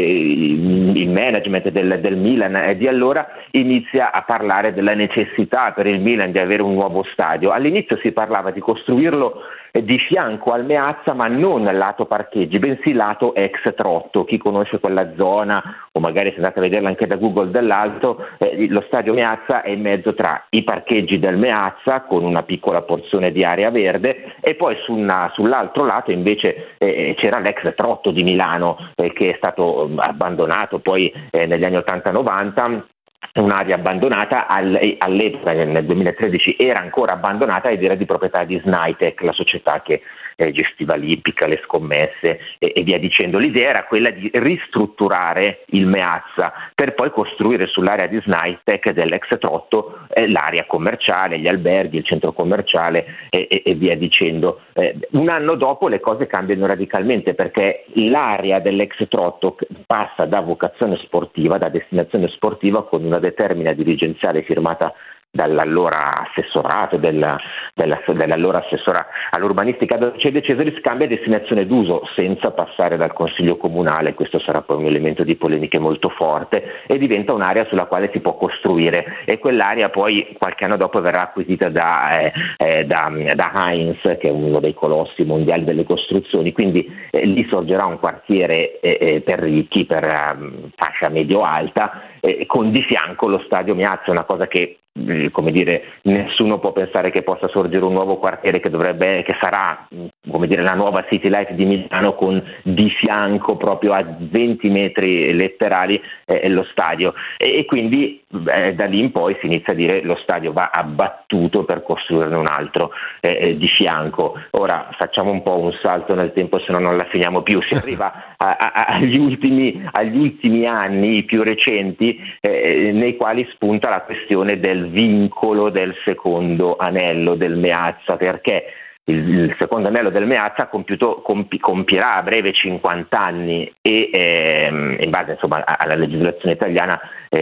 il management del, del Milan di allora inizia a parlare della necessità per il Milan di avere un nuovo stadio. All'inizio si parlava di costruirlo di fianco al Meazza, ma non lato parcheggi, bensì lato ex Trotto. Chi conosce quella zona, o magari se andate a vederla anche da Google dall'alto, eh, lo stadio Meazza è in mezzo tra i parcheggi del Meazza, con una piccola porzione di area verde, e poi su una, sull'altro lato invece eh, c'era l'ex Trotto di Milano, eh, che è stato abbandonato poi eh, negli anni ottanta novanta. Un'area abbandonata, all'epoca nel duemilatredici era ancora abbandonata ed era di proprietà di Snaitech, la società che eh, gestiva l'ippica, le scommesse e, e via dicendo. L'idea era quella di ristrutturare il Meazza per poi costruire sull'area di Snaitech dell'ex Trotto eh, l'area commerciale, gli alberghi, il centro commerciale e, e, e via dicendo. Eh, un anno dopo le cose cambiano radicalmente, perché l'area dell'ex Trotto passa da vocazione sportiva, da destinazione sportiva, con una determina dirigenziale firmata dall'allora assessorato, della, della, dell'allora assessora all'urbanistica De Cesari, scambia destinazione d'uso senza passare dal Consiglio Comunale. Questo sarà poi un elemento di polemiche molto forte, e diventa un'area sulla quale si può costruire, e quell'area poi qualche anno dopo verrà acquisita da, eh, eh, da, da Heinz, che è uno dei colossi mondiali delle costruzioni, quindi eh, lì sorgerà un quartiere eh, eh, per ricchi, per um, fascia medio-alta, eh, con di fianco lo stadio Meazza, una cosa che, come dire, nessuno può pensare che possa sorgere un nuovo quartiere che dovrebbe, che sarà, come dire, la nuova City Life di Milano, con di fianco, proprio a venti metri letterali, eh, lo stadio, e, e quindi eh, da lì in poi si inizia a dire lo stadio va abbattuto per costruirne un altro eh, di fianco. Ora facciamo un po' un salto nel tempo, se no non la finiamo più. Si arriva a, a, agli ultimi agli ultimi anni, i più recenti, eh, nei quali spunta la questione del vincolo del secondo anello del Meazza, perché il, il secondo anello del Meazza compiuto, compi, compirà a breve cinquanta anni, e ehm, in base, insomma, alla legislazione italiana,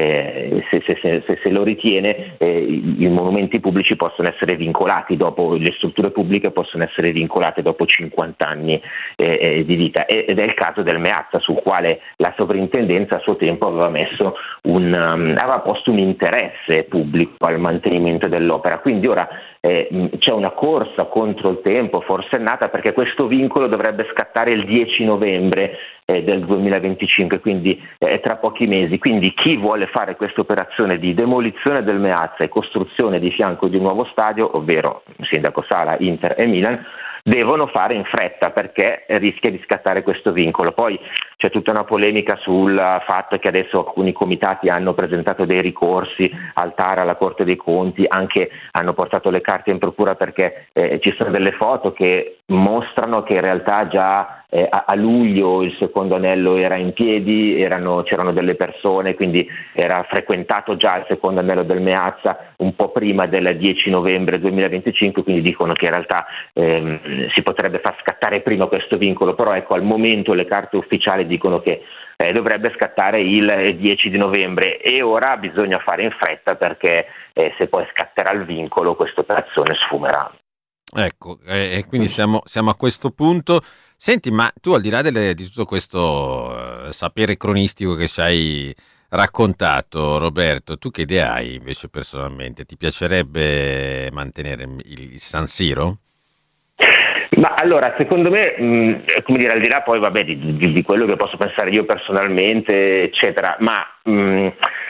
eh, se, se, se, se lo ritiene, eh, i monumenti pubblici possono essere vincolati dopo, le strutture pubbliche possono essere vincolate dopo cinquanta anni eh, di vita, ed è il caso del Meazza, sul quale la sovrintendenza a suo tempo aveva messo un um, aveva posto un interesse pubblico al mantenimento dell'opera. Quindi ora eh, c'è una corsa contro il tempo forsennata, perché questo vincolo dovrebbe scattare il dieci novembre eh, del duemilaventicinque, quindi eh, tra pochi mesi. Quindi chi vuole fare questa operazione di demolizione del Meazza e costruzione di fianco di un nuovo stadio, ovvero il sindaco Sala, Inter e Milan, devono fare in fretta, perché rischia di scattare questo vincolo. Poi c'è tutta una polemica sul fatto che adesso alcuni comitati hanno presentato dei ricorsi al T A R, alla Corte dei Conti, anche hanno portato le carte in procura, perché eh, ci sono delle foto che mostrano che in realtà già eh, a, a luglio il secondo anello era in piedi, erano, c'erano delle persone, quindi era frequentato già il secondo anello del Meazza un po' prima del dieci novembre duemilaventicinque, quindi dicono che in realtà ehm, si potrebbe far scattare prima questo vincolo, però ecco, al momento le carte ufficiali dicono che eh, dovrebbe scattare il dieci di novembre, e ora bisogna fare in fretta perché eh, se poi scatterà il vincolo questa operazione sfumerà. Ecco, e eh, quindi siamo, siamo a questo punto. Senti, ma tu al di là delle, di tutto questo eh, sapere cronistico che ci hai raccontato, Roberto, tu che idea hai invece personalmente? Ti piacerebbe mantenere il, il San Siro? Ma allora, secondo me, mh, come dire, al di là poi vabbè di, di, di quello che posso pensare io personalmente, eccetera, ma mh,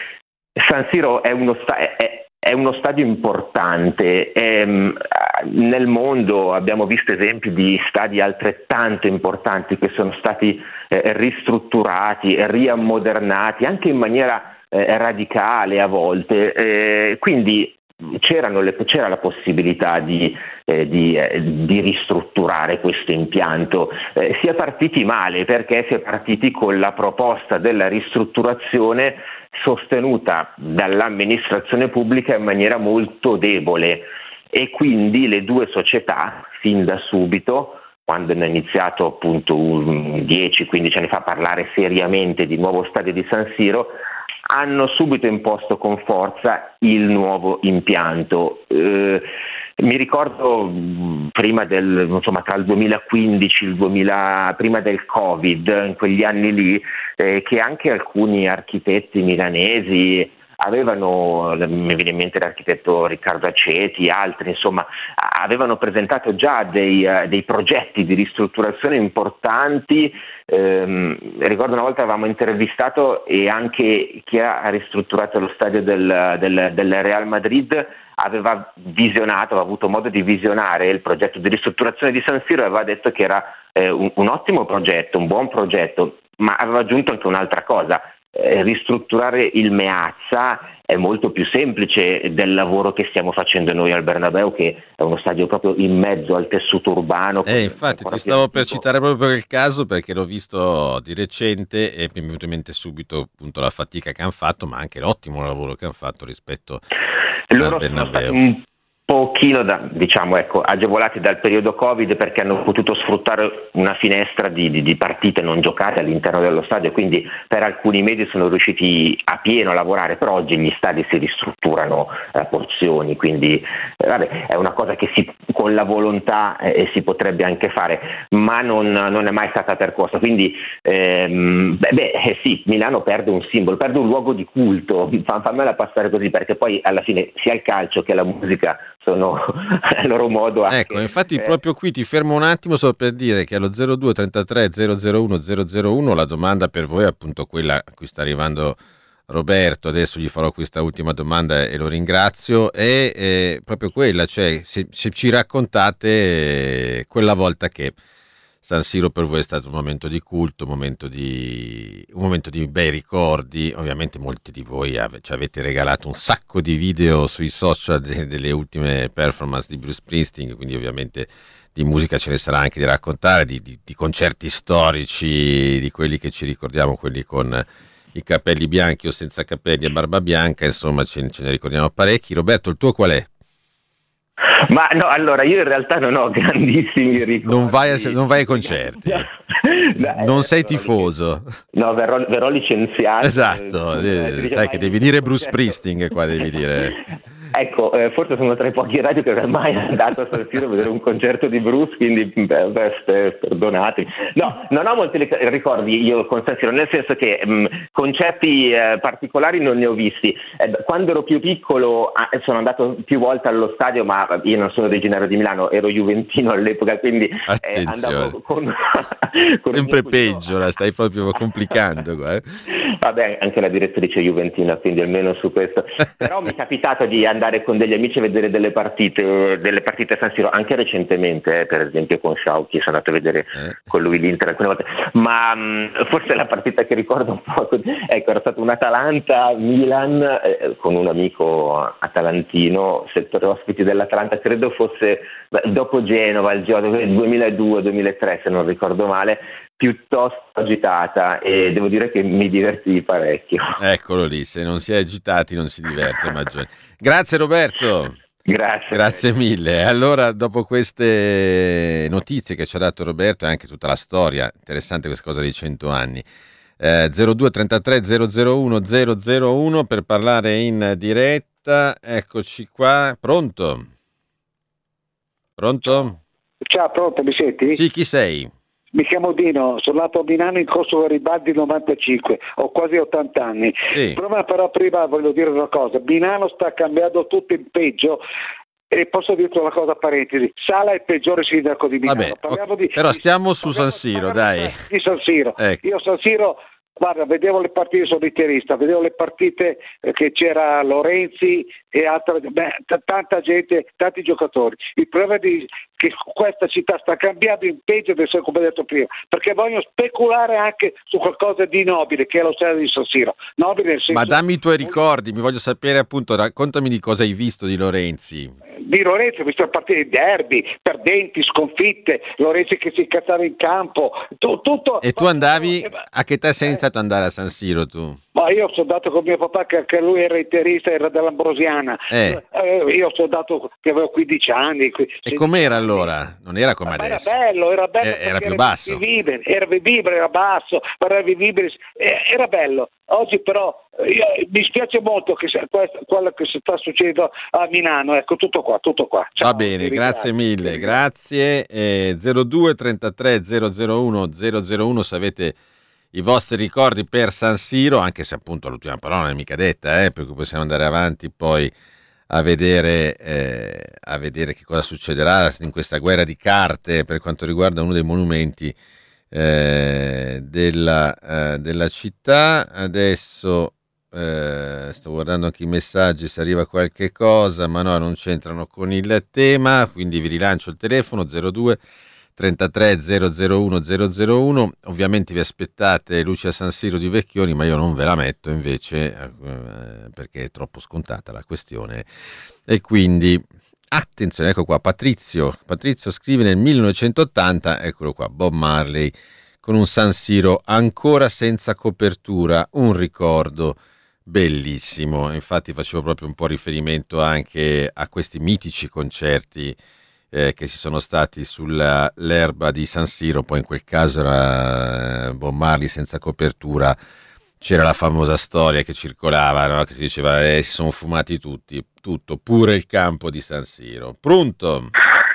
San Siro è uno sta- è, È uno stadio importante. Ehm, nel mondo abbiamo visto esempi di stadi altrettanto importanti che sono stati eh, ristrutturati, riammodernati anche in maniera eh, radicale a volte. Eh, quindi c'erano le, c'era la possibilità di, eh, di, eh, di ristrutturare questo impianto. Eh, si è partiti male perché si è partiti con la proposta della ristrutturazione sostenuta dall'amministrazione pubblica in maniera molto debole, e quindi le due società fin da subito, quando hanno iniziato appunto dieci quindici anni fa a parlare seriamente di nuovo stadio di San Siro, hanno subito imposto con forza il nuovo impianto. Eh, mi ricordo prima del, insomma, tra il duemilaquindici e il duemila, prima del Covid, in quegli anni lì, eh, che anche alcuni architetti milanesi avevano, mi viene in mente l'architetto Riccardo Aceti, altri, insomma, avevano presentato già dei, uh, dei progetti di ristrutturazione importanti. Ehm, ricordo una volta avevamo intervistato e anche chi ha ristrutturato lo stadio del, del, del Real Madrid aveva visionato, aveva avuto modo di visionare il progetto di ristrutturazione di San Siro e aveva detto che era eh, un, un ottimo progetto, un buon progetto, ma aveva aggiunto anche un'altra cosa. Eh, ristrutturare il Meazza è molto più semplice del lavoro che stiamo facendo noi al Bernabeu, che è uno stadio proprio in mezzo al tessuto urbano. Eh, infatti ti stavo per citare proprio per il caso, perché l'ho visto di recente e mi è venuto in mente subito appunto la fatica che hanno fatto, ma anche l'ottimo lavoro che hanno fatto rispetto loro al Bernabeu. Un pochino da, diciamo, ecco, agevolati dal periodo Covid, perché hanno potuto sfruttare una finestra di, di, di partite non giocate all'interno dello stadio, quindi per alcuni mesi sono riusciti a pieno a lavorare, però oggi gli stadi si ristrutturano a porzioni, quindi eh, vabbè, è una cosa che si, con la volontà eh, si potrebbe anche fare, ma non, non è mai stata percorsa, quindi ehm, beh, beh eh, sì, Milano perde un simbolo, perde un luogo di culto, fammela passare così, perché poi alla fine sia il calcio che la musica sono a loro modo anche, ecco, infatti eh, proprio qui ti fermo un attimo solo per dire che allo zero due trentatré zero zero uno zero zero uno la domanda per voi è appunto quella a cui sta arrivando Roberto, adesso gli farò questa ultima domanda e lo ringrazio, è eh, proprio quella, cioè se, se ci raccontate eh, quella volta che San Siro per voi è stato un momento di culto, un momento di, un momento di bei ricordi. Ovviamente molti di voi ave, ci avete regalato un sacco di video sui social de, delle ultime performance di Bruce Springsteen, quindi ovviamente di musica ce ne sarà anche di raccontare, di, di, di concerti storici, di quelli che ci ricordiamo, quelli con i capelli bianchi o senza capelli e barba bianca, insomma ce, ce ne ricordiamo parecchi. Roberto, il tuo qual è? Ma no, allora io in realtà non ho grandissimi ricordi. Non vai, a, non vai ai concerti, no, non sei tifoso. No, verrò, verrò licenziato. Esatto, eh, sai che devi dire Bruce Springsteen qua, devi dire. Ecco, eh, forse sono tra i pochi radio che ormai è andato a San Siro a vedere un concerto di Bruce, quindi beh, beh, perdonatemi. No, non ho molti ricordi io con San Siro, nel senso che mh, concerti eh, particolari non ne ho visti. Eh, quando ero più piccolo ah, sono andato più volte allo stadio, ma io non sono originario di Milano, ero juventino all'epoca, quindi eh, andavo con, con sempre peggio, la stai proprio complicando qua. Eh? Vabbè, anche la direttrice juventina, quindi almeno su questo. Però mi è capitato di andare andare con degli amici a vedere delle partite, delle partite a San Siro, anche recentemente, eh, per esempio con Sciauchi sono andato a vedere eh. con lui l'Inter alcune volte, ma mh, forse la partita che ricordo un po', ecco, era stata un Atalanta-Milan eh, con un amico atalantino, settore ospiti dell'Atalanta, credo fosse dopo Genova, il gioco del duemiladue duemilatré se non ricordo male, piuttosto agitata, e devo dire che mi divertì parecchio. Eccolo lì, se non si è agitati non si diverte maggiore. Grazie Roberto. Grazie. Grazie mille. Allora, dopo queste notizie che ci ha dato Roberto e anche tutta la storia, interessante questa cosa dei cento anni, eh, zero due trentatré zero zero uno zero zero uno per parlare in diretta. Eccoci qua. Pronto? Pronto? Ciao, pronto, mi senti? Sì, chi sei? Mi chiamo Dino, sono nato a Milano in corso Garibaldi novantacinque, ho quasi ottanta anni. Sì. Prima però prima voglio dire una cosa, Milano sta cambiando tutto in peggio. E posso dirti una cosa, parentesi, Sala è il peggiore sindaco di Milano. Vabbè, okay. di, però stiamo su San Siro, dai. Di San Siro. Ecco. Io San Siro, guarda, vedevo le partite, sono interista, vedevo le partite eh, che c'era Lorenzi e altra, beh, t- tanta gente, tanti giocatori. Il problema è di, che questa città sta cambiando in peggio del come ho detto prima, perché vogliono speculare anche su qualcosa di nobile, che è lo stadio di San Siro. Nobile nel senso... Ma dammi i tuoi ricordi, mi voglio sapere appunto, raccontami di cosa hai visto di Lorenzi. Di Lorenzo ho visto partire derby, perdenti, sconfitte, Lorenzi che si incazzava in campo, tu, tutto. E tu andavi, a che età sei iniziato ad andare a San Siro tu? Ma io sono andato con mio papà che anche lui era interista, era dell'Ambrosiana. Eh. Io sono andato che avevo quindici anni. E com'era allora? Non era come ma adesso? Era bello, era bello. Eh, era più era basso. Vivibile, era vivibile, era basso, era vivibile, era bello. Oggi però io, mi spiace molto che questo, quello che si sta succedendo a Milano. Ecco, tutto qua, tutto qua. Ciao, va bene, grazie mille, grazie. Eh, zero due trentatré zero zero uno zero zero uno se avete i vostri ricordi per San Siro, anche se appunto l'ultima parola non è mica detta, eh, per cui possiamo andare avanti poi a vedere, eh, a vedere che cosa succederà in questa guerra di carte per quanto riguarda uno dei monumenti eh, della, eh, della città. Adesso eh, sto guardando anche i messaggi se arriva qualche cosa, ma no, non c'entrano con il tema, quindi vi rilancio il telefono zero due trentatré zero zero uno zero zero uno. Ovviamente vi aspettate Lucia San Siro di Vecchioni, ma io non ve la metto invece eh, perché è troppo scontata la questione, e quindi attenzione. Ecco qua Patrizio Patrizio scrive nel millenovecentottanta, eccolo qua, Bob Marley con un San Siro ancora senza copertura, un ricordo bellissimo. Infatti facevo proprio un po' riferimento anche a questi mitici concerti Eh, che ci sono stati sull'erba di San Siro. Poi in quel caso era eh, Bob Marley senza copertura, c'era la famosa storia che circolava, no? Che si diceva eh, si sono fumati tutti, tutto, pure il campo di San Siro. Pronto?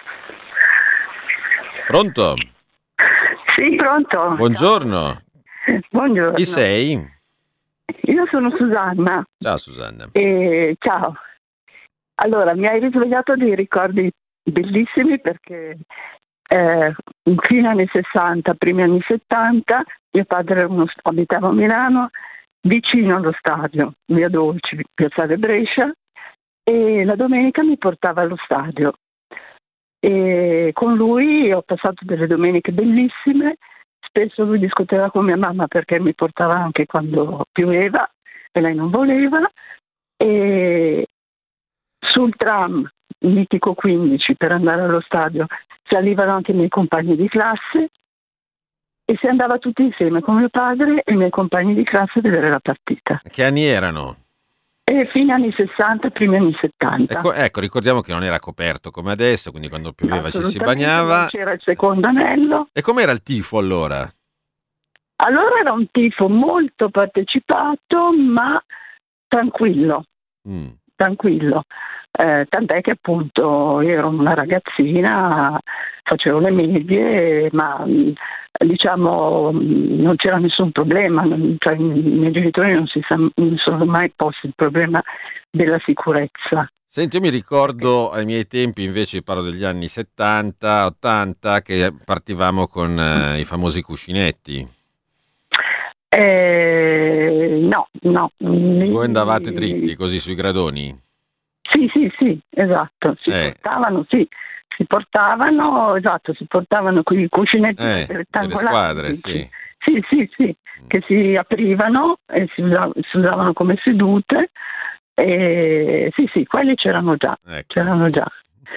Pronto? Sì, pronto. Buongiorno. Buongiorno. Chi sei? Io sono Susanna. Ciao Susanna. E, ciao. Allora, mi hai risvegliato dei ricordi bellissimi perché eh, fino anni sessanta, primi anni settanta, mio padre era uno, abitava a Milano, vicino allo stadio, via Dolci, piazzale Brescia, e la domenica mi portava allo stadio. E con lui ho passato delle domeniche bellissime, spesso lui discuteva con mia mamma perché mi portava anche quando pioveva e lei non voleva, e sul tram mitico quindici per andare allo stadio salivano anche i miei compagni di classe e si andava tutti insieme con mio padre e i miei compagni di classe a vedere la partita. Che anni erano? E fine anni sessanta, primi anni settanta. Ecco, ecco, ricordiamo che non era coperto come adesso, quindi quando pioveva ci si bagnava. Non c'era il secondo anello. E com'era il tifo allora? Allora era un tifo molto partecipato ma tranquillo. Mm. Tranquillo. Eh, tant'è che appunto io ero una ragazzina, facevo le medie, ma diciamo non c'era nessun problema, cioè, i miei genitori non si non sono mai posti il problema della sicurezza. Senti, io mi ricordo ai miei tempi, invece parlo degli anni settanta, ottanta, che partivamo con eh, i famosi cuscinetti. Eh, no, no. Voi andavate dritti così sui gradoni? Sì, sì, sì, esatto, si Eh. portavano, sì, si portavano, esatto, si portavano quei cuscinetti Eh, per le rettangolari. squadre, che- sì. Sì, sì, sì, che si aprivano e si usa- si usavano come sedute. E sì, sì, quelli c'erano già, Ecco. c'erano già.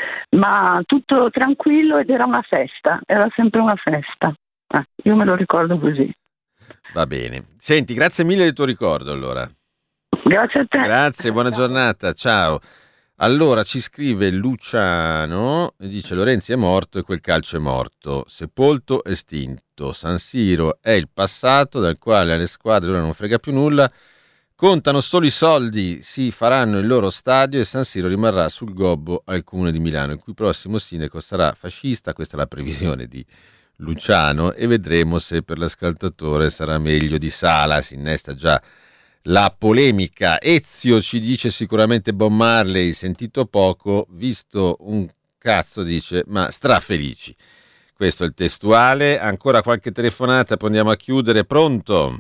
Ma tutto tranquillo ed era una festa, era sempre una festa. Eh, io me lo ricordo così. Va bene. Senti, grazie mille del tuo ricordo allora. Grazie a te. Grazie, buona giornata, ciao. Allora ci scrive Luciano, e dice Lorenzi è morto e quel calcio è morto, sepolto, estinto. San Siro è il passato dal quale alle squadre ora non frega più nulla, contano solo i soldi, si faranno il loro stadio e San Siro rimarrà sul gobbo al comune di Milano, il cui prossimo sindaco sarà fascista, questa è la previsione di Luciano, e vedremo se per l'ascoltatore sarà meglio di Sala, si innesta già la polemica. Ezio ci dice sicuramente Bob Marley, sentito poco, visto un cazzo, dice, ma strafelici. Questo è il testuale. Ancora qualche telefonata, poi andiamo a chiudere. Pronto?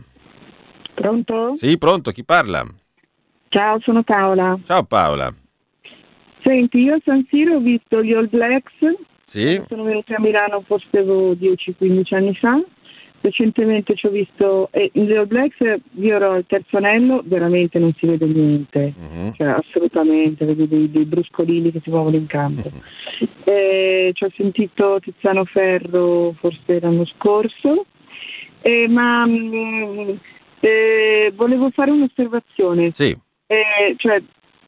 Pronto? Sì, pronto, chi parla? Ciao, sono Paola. Ciao Paola. Senti, io a San Siro ho visto gli All Blacks. Sì? Sono venuti a Milano forse dieci quindici anni fa. Recentemente ci ho visto eh, gli All Blacks, io ero al terzo anello, veramente non si vede niente, uh-huh. cioè assolutamente, vedi dei, dei bruscolini che si muovono in campo. Uh-huh. Eh, ci ho sentito Tiziano Ferro forse l'anno scorso, eh, ma mh, eh, volevo fare un'osservazione. Sì. Eh, cioè,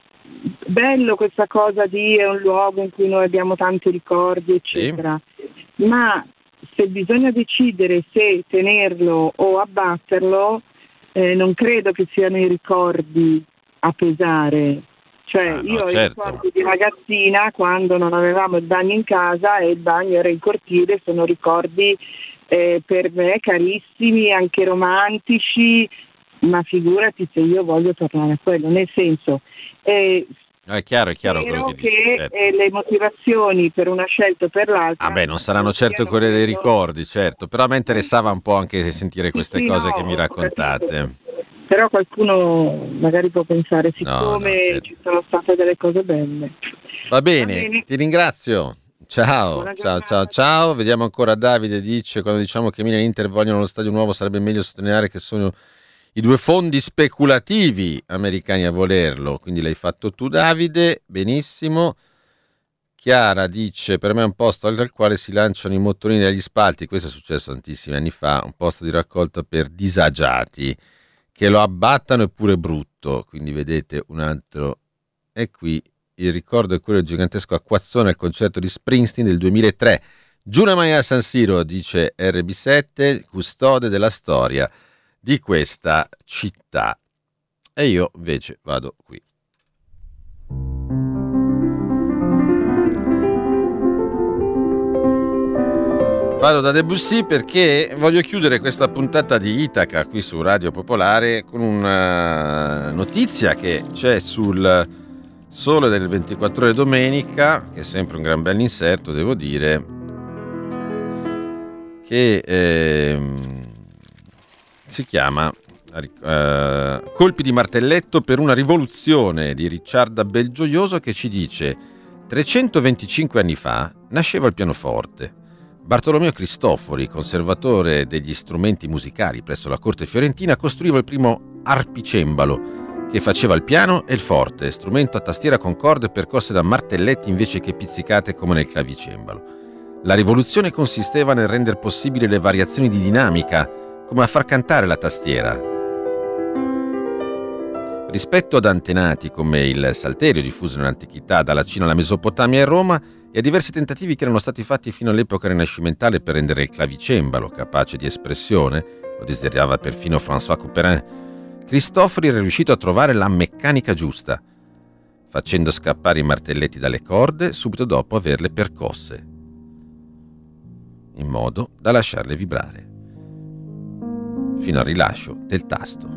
bello questa cosa di è un luogo in cui noi abbiamo tanti ricordi, eccetera, sì. Ma se bisogna decidere se tenerlo o abbatterlo, eh, non credo che siano i ricordi a pesare. Cioè, ah, no, io ho certo. i ricordi di ragazzina quando non avevamo il bagno in casa e il bagno era in cortile, sono ricordi eh, per me carissimi, anche romantici, ma figurati se io voglio tornare a quello, nel senso... Eh, No, è chiaro, è chiaro spero quello che, che dici, certo. eh, le motivazioni per una scelta o per l'altra ah beh, non saranno certo quelle dei ricordi, certo, però a me interessava un po' anche sentire queste sì, cose no, che mi raccontate. Però qualcuno magari può pensare, siccome no, no, certo. ci sono state delle cose belle. Va bene, Va bene. Ti ringrazio. Ciao, Buona ciao, ciao, ciao. Vediamo ancora Davide, dice, quando diciamo che Milan e Inter vogliono lo stadio nuovo sarebbe meglio sottolineare che sono i due fondi speculativi americani a volerlo, quindi l'hai fatto tu Davide, benissimo. Chiara dice, per me è un posto al quale si lanciano i motorini dagli spalti, questo è successo tantissimi anni fa, un posto di raccolta per disagiati, che lo abbattano è pure brutto, quindi vedete un altro, e qui il ricordo è quello del gigantesco acquazzone al concerto di Springsteen del duemilatré. Giù una mano a San Siro, dice R B sette, custode della storia di questa città. E io invece vado qui. Vado da Debussy perché voglio chiudere questa puntata di Itaca qui su Radio Popolare con una notizia che c'è sul Sole del ventiquattro Ore domenica, che è sempre un gran bel inserto, devo dire, che ehm, si chiama uh, Colpi di martelletto per una rivoluzione di Ricciarda Belgioioso, che ci dice trecentoventicinque anni fa nasceva il pianoforte. Bartolomeo Cristofori, conservatore degli strumenti musicali presso la corte fiorentina, costruiva il primo arpicembalo che faceva il piano e il forte, strumento a tastiera con corde percosse da martelletti invece che pizzicate come nel clavicembalo. La rivoluzione consisteva nel rendere possibili le variazioni di dinamica, come a far cantare la tastiera. Rispetto ad antenati come il salterio diffuso nell'antichità dalla Cina alla Mesopotamia e Roma e a diversi tentativi che erano stati fatti fino all'epoca rinascimentale per rendere il clavicembalo capace di espressione, lo desiderava perfino François Couperin, Cristofori era riuscito a trovare la meccanica giusta, facendo scappare i martelletti dalle corde subito dopo averle percosse, in modo da lasciarle vibrare, fino al rilascio del tasto.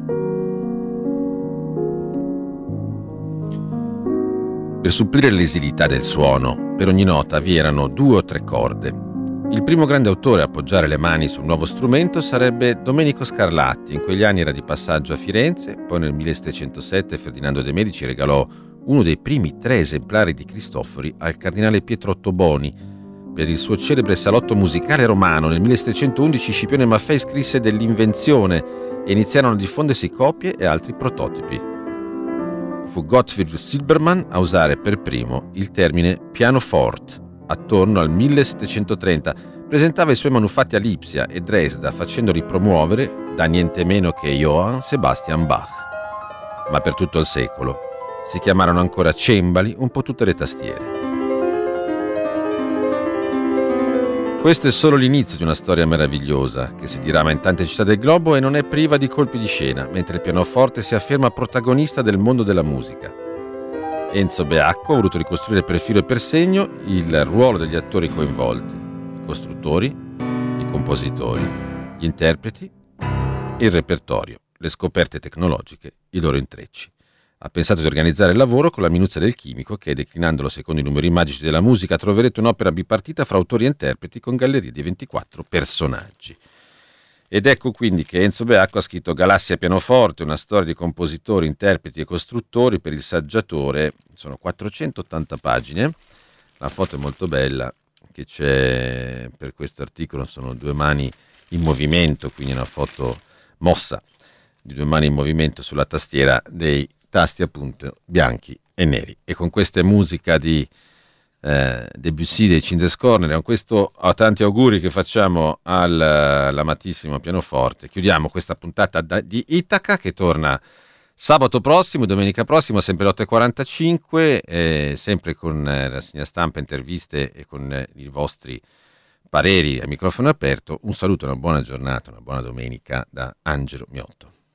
Per supplire l'esilità del suono, per ogni nota vi erano due o tre corde. Il primo grande autore a appoggiare le mani sul nuovo strumento sarebbe Domenico Scarlatti. In quegli anni era di passaggio a Firenze, poi nel millesettecentosette Ferdinando de' Medici regalò uno dei primi tre esemplari di Cristofori al cardinale Pietro Ottoboni. Per il suo celebre salotto musicale romano nel millesettecentoundici Scipione Maffei scrisse dell'invenzione e iniziarono a diffondersi copie e altri prototipi. Fu Gottfried Silbermann a usare per primo il termine pianoforte attorno al millesettecentotrenta. Presentava i suoi manufatti a Lipsia e Dresda, facendoli promuovere da niente meno che Johann Sebastian Bach. Ma per tutto il secolo si chiamarono ancora cembali un po' tutte le tastiere. Questo è solo l'inizio di una storia meravigliosa che si dirama in tante città del globo e non è priva di colpi di scena, mentre il pianoforte si afferma protagonista del mondo della musica. Enzo Beacco ha voluto ricostruire per filo e per segno il ruolo degli attori coinvolti, i costruttori, i compositori, gli interpreti, il repertorio, le scoperte tecnologiche, i loro intrecci. Ha pensato di organizzare il lavoro con la minuzia del chimico che, declinandolo secondo i numeri magici della musica, troverete un'opera bipartita fra autori e interpreti con gallerie di ventiquattro personaggi. Ed ecco quindi che Enzo Beacco ha scritto Galassia Pianoforte, una storia di compositori, interpreti e costruttori per il saggiatore. Sono quattrocentottanta pagine, la foto è molto bella che c'è per questo articolo, sono due mani in movimento, quindi una foto mossa di due mani in movimento sulla tastiera dei tasti appunto bianchi e neri. E con questa musica di eh, Debussy dei Cinzescorner, con questo ho tanti auguri che facciamo al, all'amatissimo pianoforte, chiudiamo questa puntata da, di Itaca, che torna sabato prossimo, domenica prossima, sempre alle otto e quarantacinque, eh, sempre con eh, rassegna stampa, interviste e con eh, i vostri pareri a microfono aperto. Un saluto, una buona giornata, una buona domenica da Angelo Miotto.